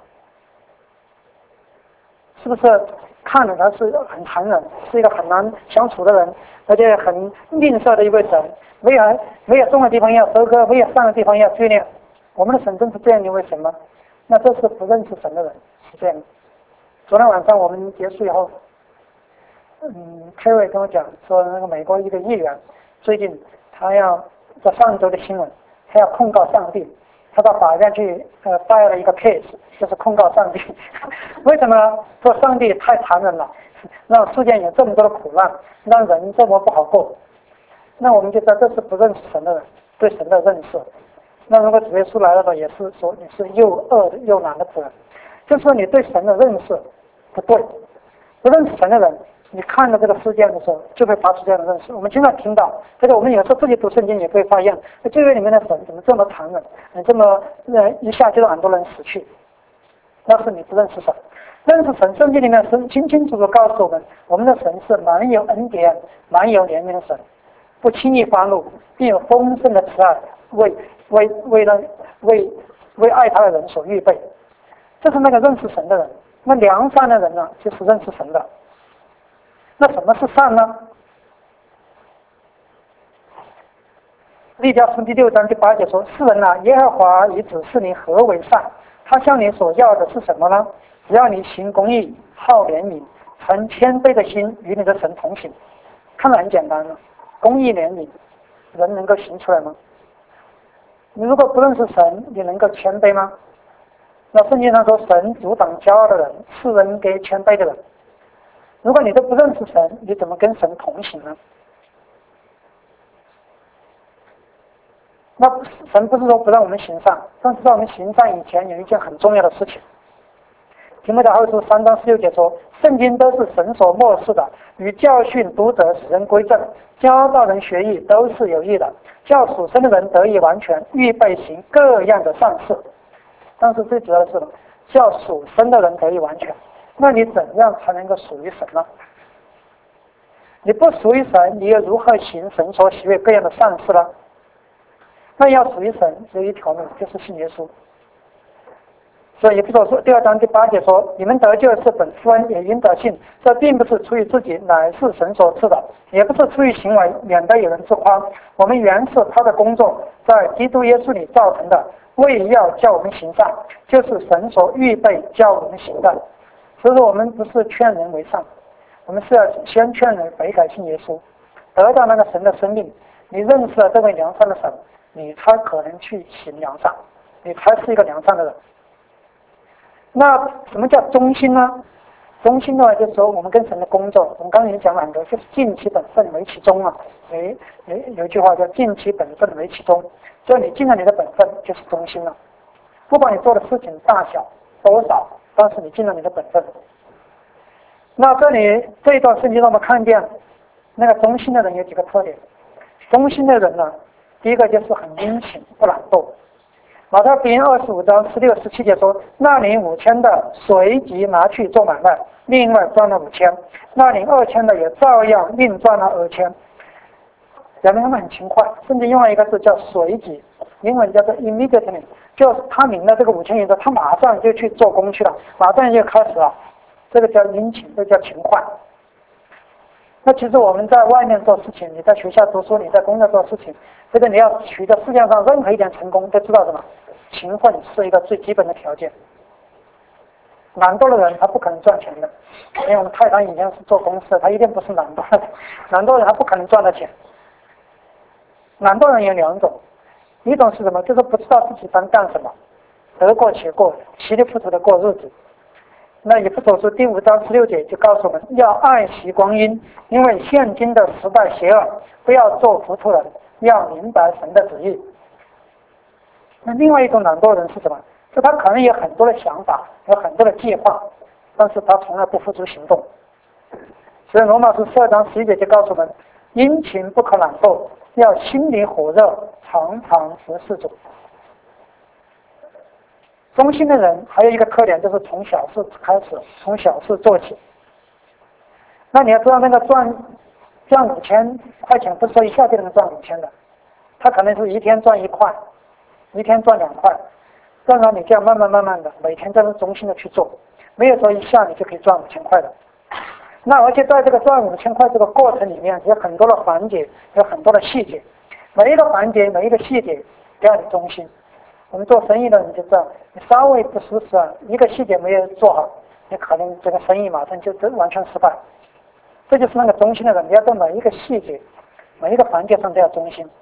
是不是看着他是很残忍，是一个很难相处的人，而且很吝啬的一位神？没有没有种的地方要收割，没有善的地方要聚敛。我们的神真是这样一位神吗？那这是不认识神的人是这样的。昨天晚上我们结束以后，嗯 Kerry 跟我讲说，那个美国一个议员最近他要在上周的新闻，他要控告上帝，他到法院去呃带了一个 case， 就是控告上帝。为什么呢？说上帝太残忍了，让世间有这么多的苦难，让人这么不好过。那我们就知道这是不认识神的人对神的认识。那如果主耶稣来了的，也是说你是又恶又懒的仆人，就是说你对神的认识不对。不认识神的人，你看到这个事件的时候，就会发出这样的认识。我们经常听到，这个我们有时候自己读圣经也会发现，这个里面的神怎么这么残忍，这么呃一下就让很多人死去。那是你不认识神。认识神，圣经里面神清清楚楚告诉我们，我们的神是满有恩典、满有怜悯的神，不轻易发怒，并有丰盛的慈爱，为为为了为为爱他的人所预备。这是那个认识神的人。那良善的人呢，就是认识神的。那什么是善呢？律家书第六章第八节说：“世人啊，耶和华已指示你何为善，他向你所要的是什么呢？只要你行公义，好怜悯，存谦卑的心，与你的神同行。”看得很简单了，公义怜悯，人能够行出来吗？ 你如果不认识神，你能够谦卑吗？那圣经上说，神阻挡骄傲的人，赐人给谦卑的人。如果你都不认识神，你怎么跟神同行呢？那神不是说不让我们行善，但是在我们行善以前有一件很重要的事情。提摩太后书三章十六节说，圣经都是神所默示的，与教训、读者、使人归正、教导人学艺，都是有益的，叫属神的人得以完全，预备行各样的善事。但是最主要的是什么？叫属神的人得以完全。那你怎样才能够属于神呢？你不属于神，你又如何行神所喜悦各样的善事呢？那要属于神，只有一条路，就是信耶稣。所以以弗所书第二章第八节说，你们得救是本乎恩，也因得信，这并不是出于自己，乃是神所赐的，也不是出于行为，免得有人自夸。我们原是他的工作，在基督耶稣里造成的，为要叫我们行善，就是神所预备叫我们行的。所以说我们不是劝人为善，我们是要先劝人悔改信耶稣，得到那个神的生命。你认识了这位良善的神，你才可能去行良善，你才是一个良善的人。那什么叫忠心呢？忠心的话，就是说我们跟神的工作，我们刚才已经讲了很多，就是尽其本分为其中啊。有有有一句话叫尽其本分为其中，只要你尽了你的本分，就是忠心了。不管你做的事情大小多少，但是你尽了你的本分。那这里这一段圣经让我们看见，那个忠心的人有几个特点。忠心的人呢，第一个就是很殷勤，不懒惰。马太福音二十五章十六、十七节说，那领五千的随即拿去做买卖，另外赚了五千；那领二千的也照样另赚了二千。表明他们很勤快，甚至用了一个字叫随即，英文叫做 immediately， 就是他领了这个五千元的，他马上就去做工去了，马上就开始了。这个叫殷勤，这个叫勤快。那其实我们在外面做事情，你在学校读书，你在工作做事情，这个你要取得世界上任何一点成功，都知道什么？勤奋是一个最基本的条件。懒惰的人他不可能赚钱的，因为我们太太以前是做公司的，他一定不是懒惰的，懒惰人他不可能赚到钱。懒惰人有两种，一种是什么？就是不知道自己在干什么，得过且过，稀里糊涂的过日子。那以弗所书第五章十六节就告诉我们，要爱惜光阴，因为现今的时代邪恶，不要做糊涂人，要明白神的旨意。那另外一种懒惰人是什么？就他可能有很多的想法，有很多的计划，但是他从来不付诸行动。所以罗马书十二章十一节就告诉我们，殷勤不可懒惰，要心里火热，常常服侍主。忠心的人还有一个特点，就是从小事开始，从小事做起。那你要知道，那个赚赚五千块钱，不是说一下就能赚五千的，他可能是一天赚一块，一天赚两块。当然，你这样慢慢慢慢的，每天这样忠心的去做，没有说一下你就可以赚五千块的。那而且在这个赚五千块这个过程里面，有很多的环节，有很多的细节，每一个环节，每一个细节都要你忠心。我们做生意的人就知道，你稍微不实施啊，一个细节没有做好，你可能这个生意马上就完全失败。这就是那个忠心的人，你要在每一个细节、每一个环节上都要忠心。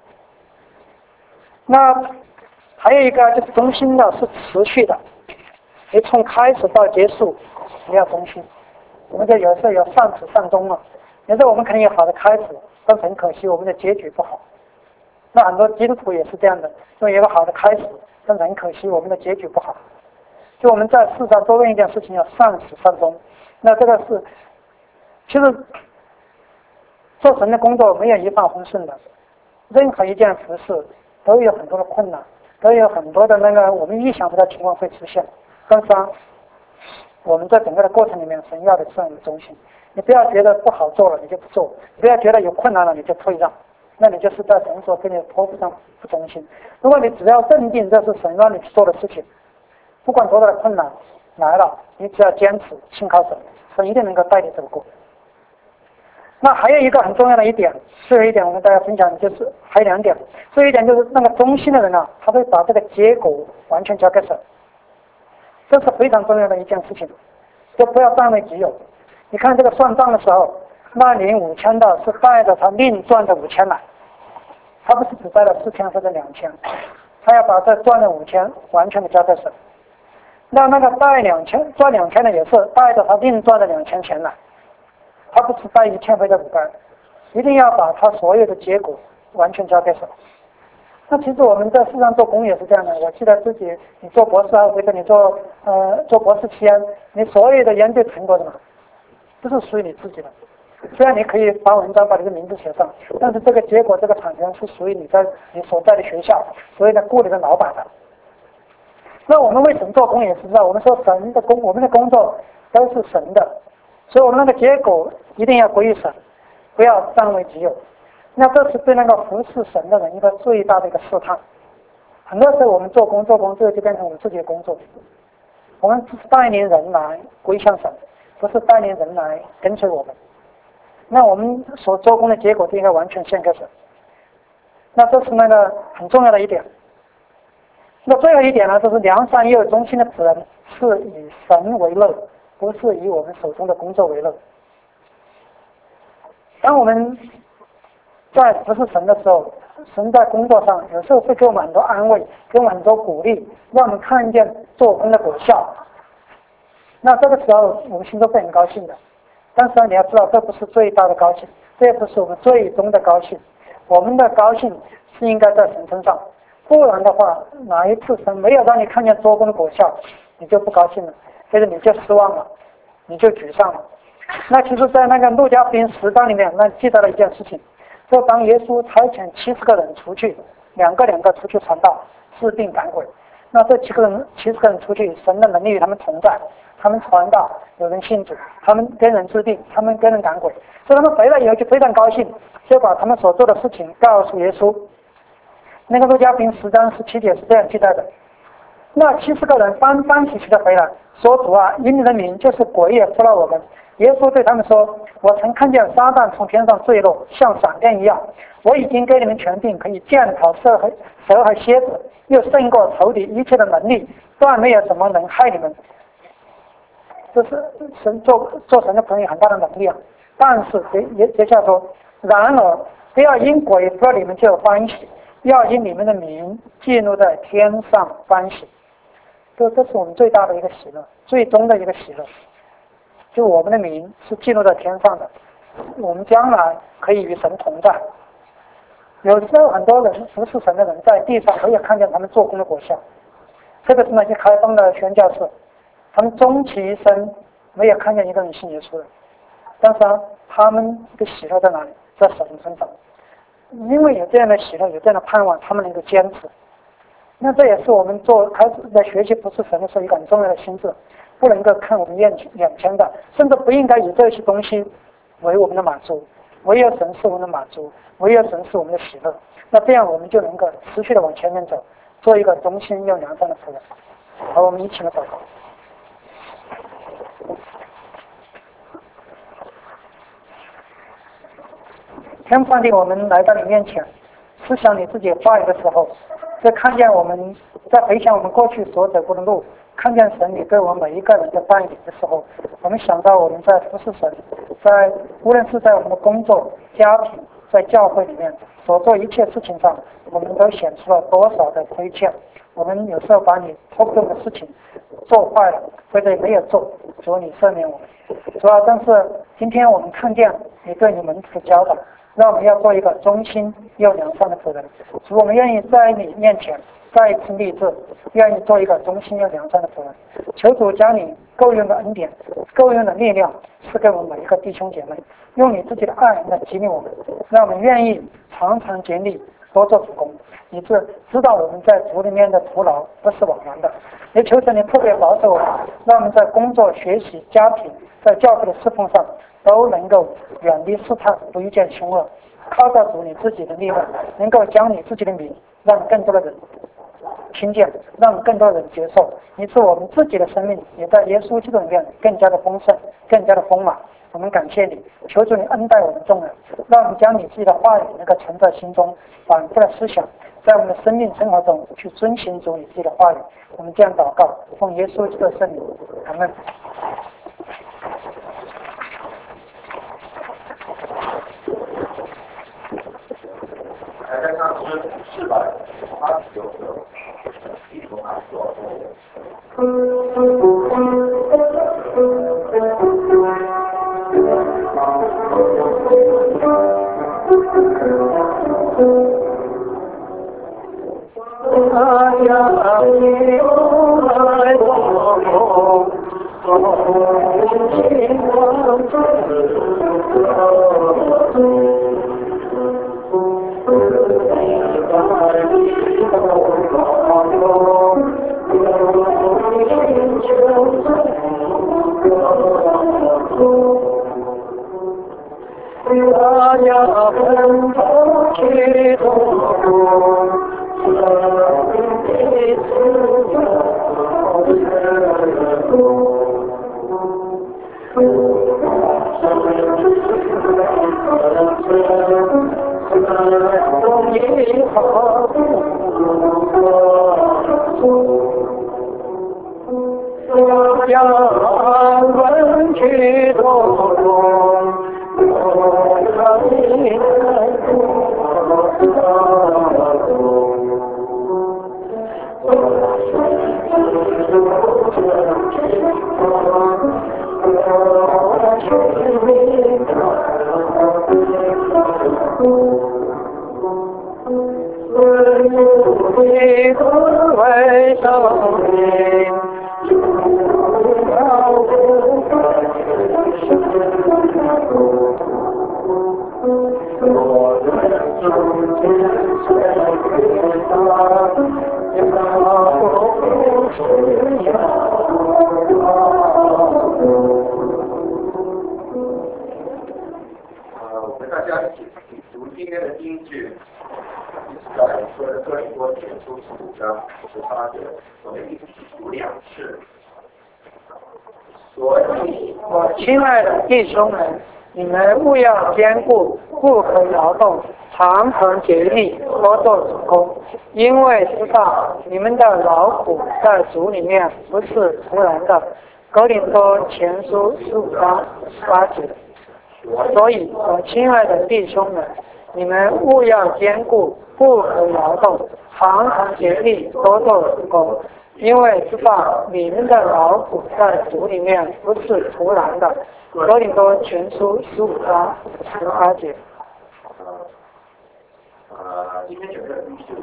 那还有一个就是忠心的是持续的，你从开始到结束你要忠心。我们就有时候有善始善终嘛，有时候我们可能有好的开始，但是很可惜我们的结局不好。那很多基督徒也是这样的，因为有个好的开始，但是很可惜我们的结局不好。就我们在世上做任一件事情要善始善终，那这个是其实做神的工作没有一帆风顺的，任何一件服事都有很多的困难，都有很多的那个我们意想不到的情况会出现。但是啊，我们在整个的过程里面，神要的是这样的忠心。你不要觉得不好做了你就不做，你不要觉得有困难了你就退让，那你就是在神所给你的托付上不忠心。如果你只要认定这是神让你去做的事情，不管多大的困难来了，你只要坚持信靠神，神一定能够带你走过。那还有一个很重要的一点，最后一点我跟大家分享的就是还有两点。最后一点就是那个忠心的人啊，他会把这个结果完全交给神，这是非常重要的一件事情，就不要占为己有。你看这个算账的时候，那领五千的是带着他另赚的五千来，他不是只带了四千或者两千， 他要把这赚的五千完全的交给神。那那个带两千赚两千的也是带着他另赚的两千钱来，他不是带一千回到古代，一定要把他所有的结果完全交给神。那其实我们在世上做工也是这样的。我记得自己，你做博士啊，或者你做呃做博士期间，你所有的研究成果的嘛，不是属于你自己的。虽然你可以发文章把你的名字写上，但是这个结果这个产权是属于你在你所在的学校，所以呢雇你的老板的。那我们为神做工也是知道，我们说神的工，我们的工作都是神的，所以我们那个结果一定要归于神，不要占为己有。那这是对那个服侍神的人一个最大的一个试探。很多时候我们做工做工，这个就变成我们自己的工作。我们只是带领人来归向神，不是带领人来跟随我们。那我们所做工的结果就应该完全献给神。那这是那个很重要的一点。那最后一点呢，就是良善又有忠心的仆人是以神为乐，不是以我们手中的工作为乐。当我们在服侍神的时候，神在工作上有时候会给我们很多安慰，给我们很多鼓励，让我们看见做工的果效。那这个时候我们心中会很高兴的。但是呢，你要知道，这不是最大的高兴，这也不是我们最终的高兴。我们的高兴是应该在神身上，不然的话，哪一次神没有让你看见做工的果效，你就不高兴了，或者你就失望了，你就沮丧了。那其实，在那个路加福音十章里面，那记载了一件事情，说当耶稣差遣七十个人出去，两个两个出去传道、治病赶鬼。那这七个人七十个人出去，神的能力与他们同在，他们传道，有人信主，他们跟人治病，他们跟人赶鬼。所以他们回来以后就非常高兴，就把他们所做的事情告诉耶稣。那个路加福音十章十七节是这样记载的：那七十个人欢欢喜喜的回来，说：“主啊，因你的名，就是鬼也服了我们。”耶稣对他们说：“我曾看见撒旦从天上坠落，像闪电一样。我已经给你们权柄，可以践踏蛇和蛇和蝎子，又胜过仇敌一切的能力，断没有什么能害你们。”这是神做做神的朋友很大的能力啊。但是接接下来说：“然而不要因鬼服了你们就欢喜，要因你们的名记录在天上欢喜。”这这是我们最大的一个喜乐，最终的一个喜乐。就我们的名是记录在天上的，我们将来可以与神同在。有时候很多人服侍神的人在地上没有看见他们做工的果效，特别是那些开放的宣教士，他们终其一生没有看见一个人信耶稣的。但是啊，他们的喜乐在哪里？在神身上。因为有这样的喜乐，有这样的盼望，他们能够坚持。那这也是我们做开始在学习服侍神的时候一个很重要的心智。不能够看我们眼前眼前的，甚至不应该以这些东西为我们的满足。唯有神是我们的满足，唯有神是我们的喜乐。那这样我们就能够持续的往前面走，做一个忠心又良善的仆人。好，我们一起来祷告。天父上帝，我们来到你面前，思想你自己话语的时候，在看见我们在回想我们过去所走过的路，看见神你对我们每一个人的带领的时候，我们想到我们在服侍神，在无论是在我们的工作、家庭、在教会里面所做一切事情上，我们都显出了多少的亏欠。我们有时候把你托付的事情做坏了，或者没有做，主你赦免我们。主要但是今天我们看见你对你门徒的教导，让我们要做一个忠心又良善的仆人。主，我们愿意在你面前再一次立志，愿意做一个忠心又良善的仆人。求主将你够用的恩典、够用的力量赐给我们每一个弟兄姐妹，用你自己的爱来激励我们，让我们愿意常常竭力多做主工，以致知道我们在主里面的徒劳不是枉然的。也求神你特别保守我们，让我们在工作、学习、家庭、在教会的侍奉上都能够远离试探，不遇见凶恶，靠着主你自己的力量，能够将你自己的名让更多的人听见，让更多人接受，以致我们自己的生命也在耶稣基督里面更加的丰盛，更加的丰满。我们感谢你，求主你恩待我们众人，让我们将你自己的话语能够存在心中，反复的思想，在我们的生命生活中去遵行主你自己的话语。我们这样祷告，奉耶稣基督的圣名，阿们。 还在唱诗四百。 他有个系统来做。 我亲爱的弟兄们，你们务要坚固，不可摇动，常常竭力多做主工，因为知道你们的劳苦在主里面不是徒然的。哥林多前书十五章十八节。所以，我亲爱的弟兄们，你们务要坚固，不可摇动，常常竭力多做主工，因为知道你们的劳苦在主里面不是徒然的。哥林多前书十五章十八节。 呃，今天整个语序，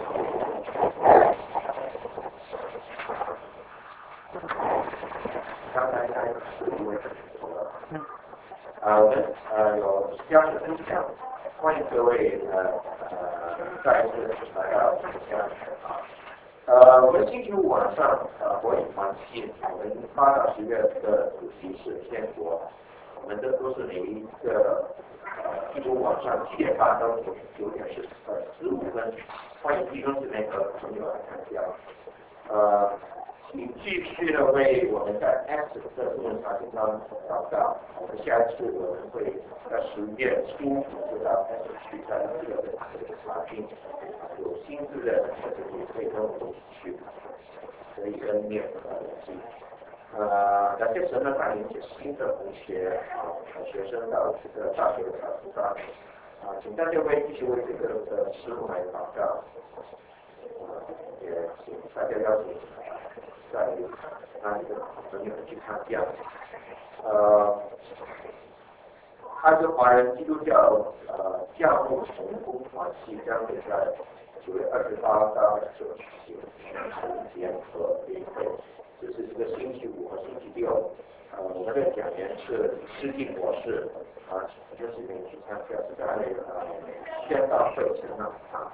刚才还有十一位说了，呃，我们呃有相识分享，欢迎各位呃呃再一次来到分享啊。呃，我们星期五晚上呃火影团契，我们八到十月的主题是天国，我们这都是每一个呃星期五晚上七点半到九九点十呃十五分，欢迎弟兄姊妹和朋友来参加。呃，请继续的为我们在 X 的新闻查经上祷告。我们下一次我们会在十月初就到 X 去在这个这个查经，有心智的也可以跟我们一起去，可以跟念和联系。呃，感谢神的带领，新的同学啊学生到这个大学的考试上啊，请大家为继续为这个的师傅来祷告。也请大家邀请在那里的朋友去参加。呃，他是华人基督教呃教牧同工团契将会在九月二十八到二十九举行晨间和联会，就是这个星期五和星期六。呃，我们的讲员是施敬博士啊，就是你去参加是在呃宣道会前呢啊。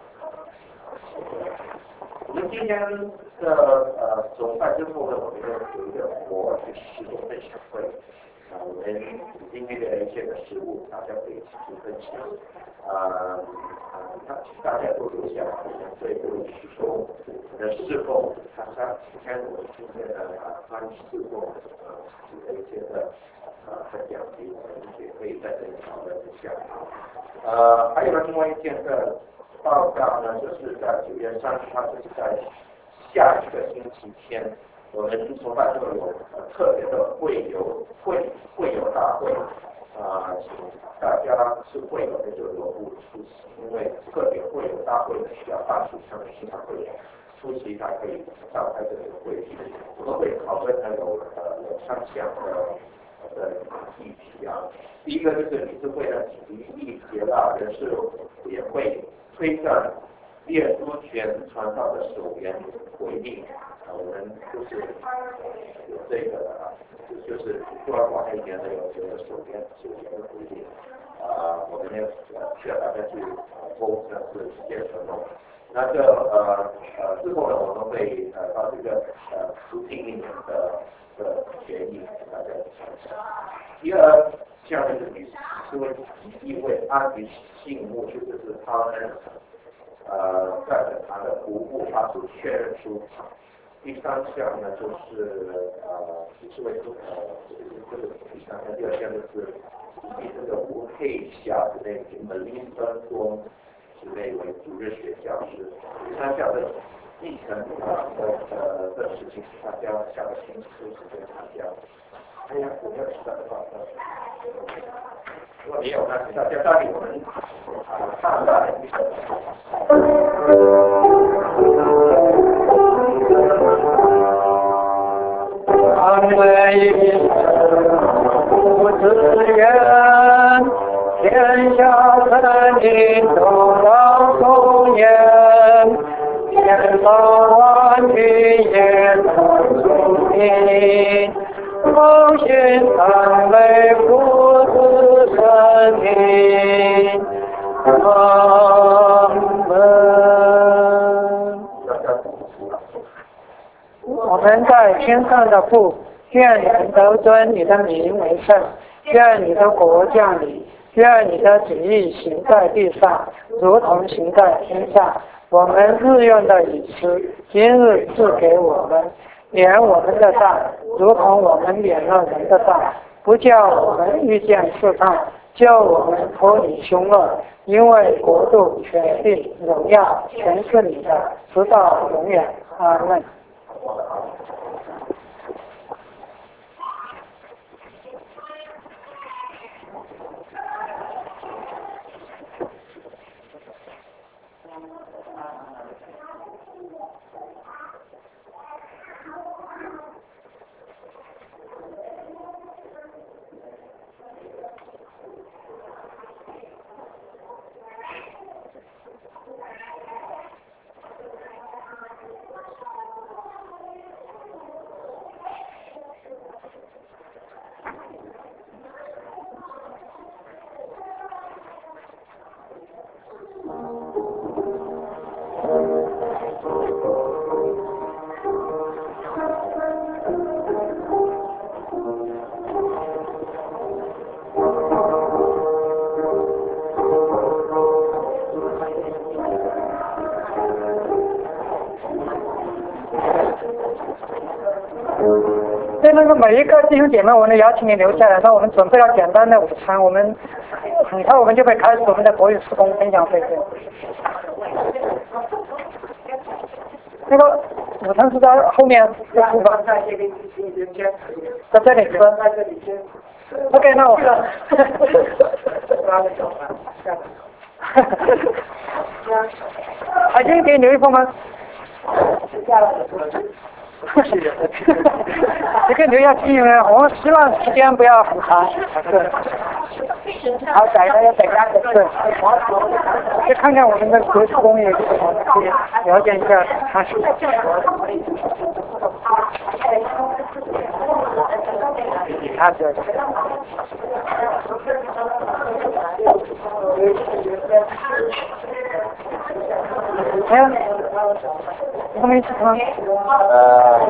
我们今天的呃总拜之后呢，我们有一个活的实作分享会啊，我们今天的一些的食物，大家可以一起去分享。啊啊，大家都留下来，所以可以去说我们的侍奉，看看今天我们今天的啊关于侍奉啊的一些的啊分享题，我们也可以在这里讨论一下。呃，还有另外一件的报告呢，就是在九月三十号，就是在下一个星期天，我们崇拜会有呃特别的会友会会友大会，啊、 啊，请大家是会友的就留步出席，因为个别会友大会需要大数上的其他会员出席才可以召开这个会议。我们会讨论呢有呃有上项的的议题啊。第一个就是理事会的提议结纳人事委员会推荐列出全传道的首员规定，啊，我们就是有这个啊，就是不管往一年的有有的首员首员的规定，啊，我们要需要大家去沟通是接承诺。那这呃呃之后呢，我们会呃把这个呃出定一年的的决议给大家讲一下。第二项就是理事会提议为安于信目，就是他们呃在本堂的服务发出确认书。第三项呢就是呃理事会呃这个第三项，第二项就是以这个吴佩霞之类的林森光之类为主日学教师。第三项的议程啊的呃的事情，大家下个星期时间参加。哎呀，我没有其他的话，如果没有，那请大家抓紧我们啊上大的议程。 安慰不自愿，天下神灵都要颂言，天上万军也能颂名，奉献赞美父子神灵。阿门。我们在天上的父，愿人都尊你的名为圣，愿你的国降临，愿你的旨意行在地上，如同行在天上。我们日用的饮食，今日赐给我们，免我们的债，如同我们免了人的债，不叫我们遇见试探，叫我们脱离凶恶。因为国度、权力、荣耀，全是你的，直到永远。阿门。对那个每一个弟兄姐妹，我们邀请你留下来。那我们准备了简单的午餐，我们很快我们就会开始我们的国语事工分享会。那个午餐是在后面的厨房，在这里吃，在这里吃，在这里吃。OK， 那我。海军给刘一峰吗？这个留下去呢，我们希望时间不要很长。好，大家要在家的是，去看看我们的国术工业，可以了解一下它是。他这。哎呀，你没吃吗？呃。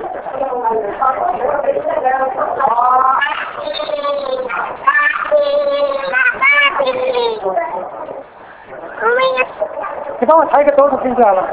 你帮我抬一个桌子进去好了。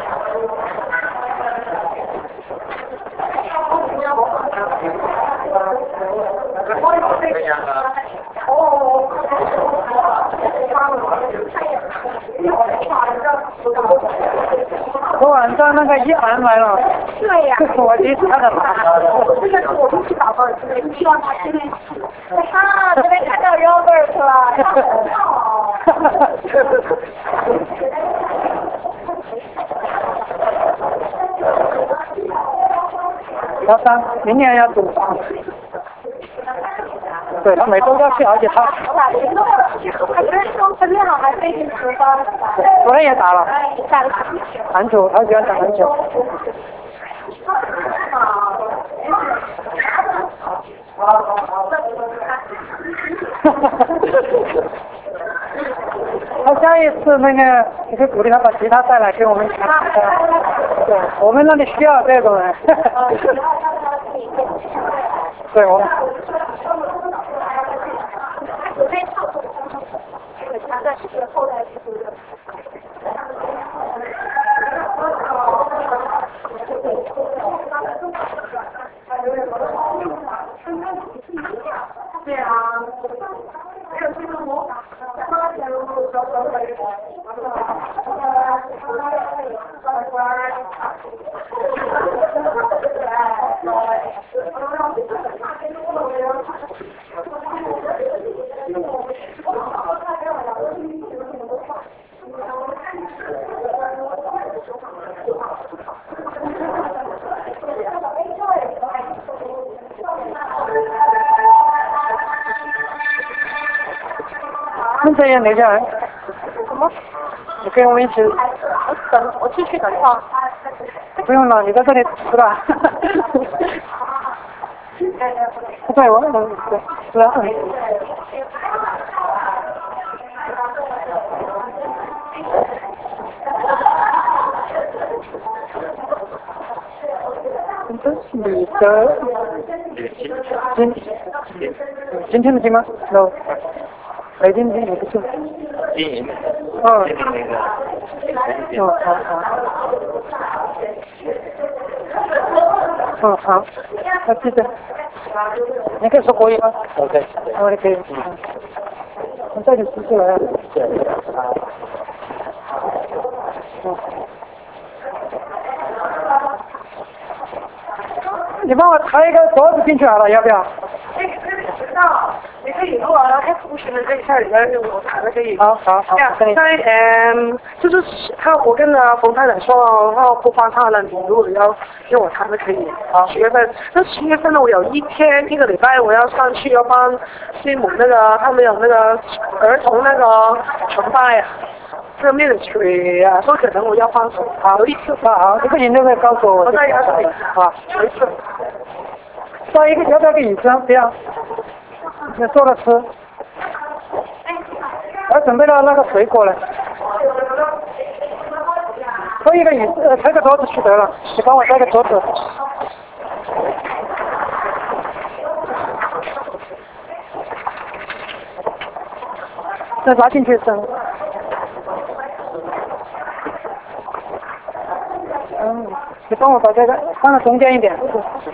昨晚上那个一涵来了。对呀。我第一次看到他。这个是我们去祷告的，希望他今天去。 啊，这边看到 Robert 了，他很好。 高三明年要读上。对他每周要去，而且他。 他不是说身边好还飞行时光。 昨天也打了。 打了。 篮球，他喜欢打篮球。他下一次那个，你可以鼓励他把吉他带来给我们弹。对，我们那里需要这种人。对，我们。 对啊，没有这个魔法，加入小小的一个。 现在也没人。 什么？ 你跟我们一起。 我等，我继续等他。 不用了，你在这里吃了。对，我对，是啊。这是你的。今今天的金吗 ？No。北京金也不是。 金银。 哦。 金那个。 哦，好好。哦，好。我记得。你可以说国语吗 ？OK。 我也可以。嗯。我带点吃出来啊。嗯。你帮我抬一个桌子进去好了，要不要？ 那个这里知道，你可以如果还不行的可以下里边我谈了可以。 好好好。 在嗯，就是他我跟呃冯太太说，然后不帮他了，你如果要跟我谈的可以。 好。 十月份，那十月份呢，我有一天一个礼拜我要上去要帮西姆那个他们有那个儿童那个崇拜啊。这个 ministry 啊，说可能我要帮手，好一次啊好，你不行就可以告诉我。 我再要手啊， 有一次。 再一个要不要个椅子？不要，你坐着吃。我准备了那个水果了。拖一个椅子，抬个桌子去得了。你帮我带个桌子。再拿进去蒸。嗯，你帮我把这个放到中间一点。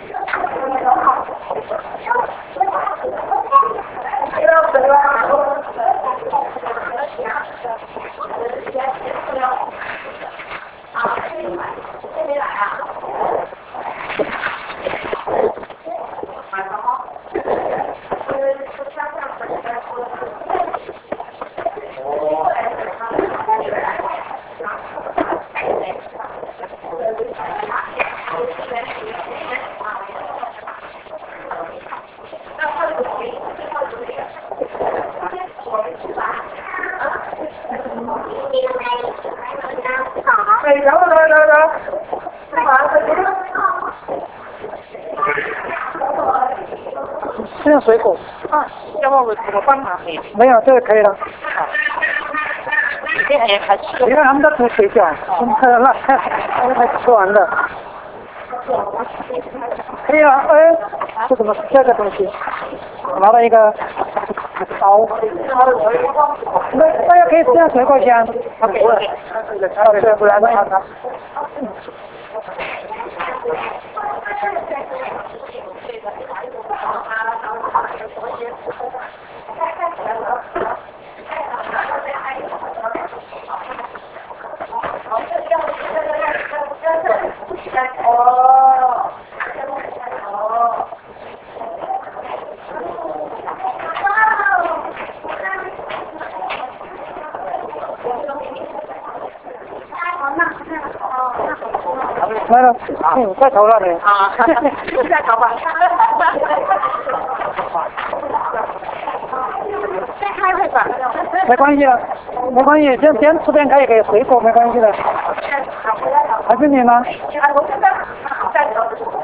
哎，然后来来来， 这样水果。 啊，要不我怎么办啊？ 没有，这个可以了。 这还还吃。 你看他们在吃水饺，那那还吃完了。可以了，哎，这什么？这个东西，拿了一个刀。那大家可以这样水果香。 OK OK。 对，不然的话它。哦。 来了，嗯，在头那里。 啊，在头吧。先开会吧。 没关系的，没关系，先边吃边开也可以，水果没关系的。还是你吗？ 我现在在头。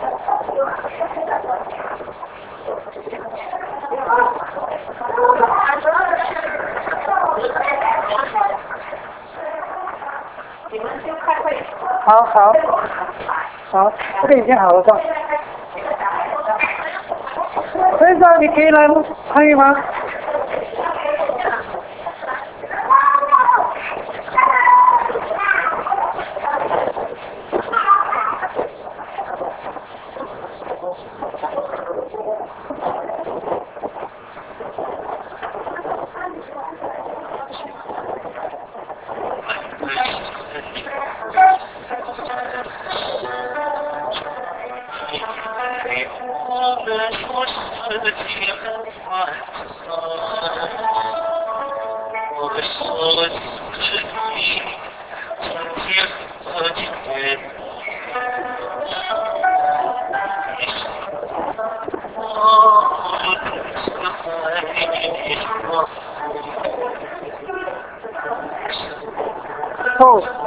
你们先开会。 好好好，这个已经好了是吧？所以说你可以来参与吗？哦。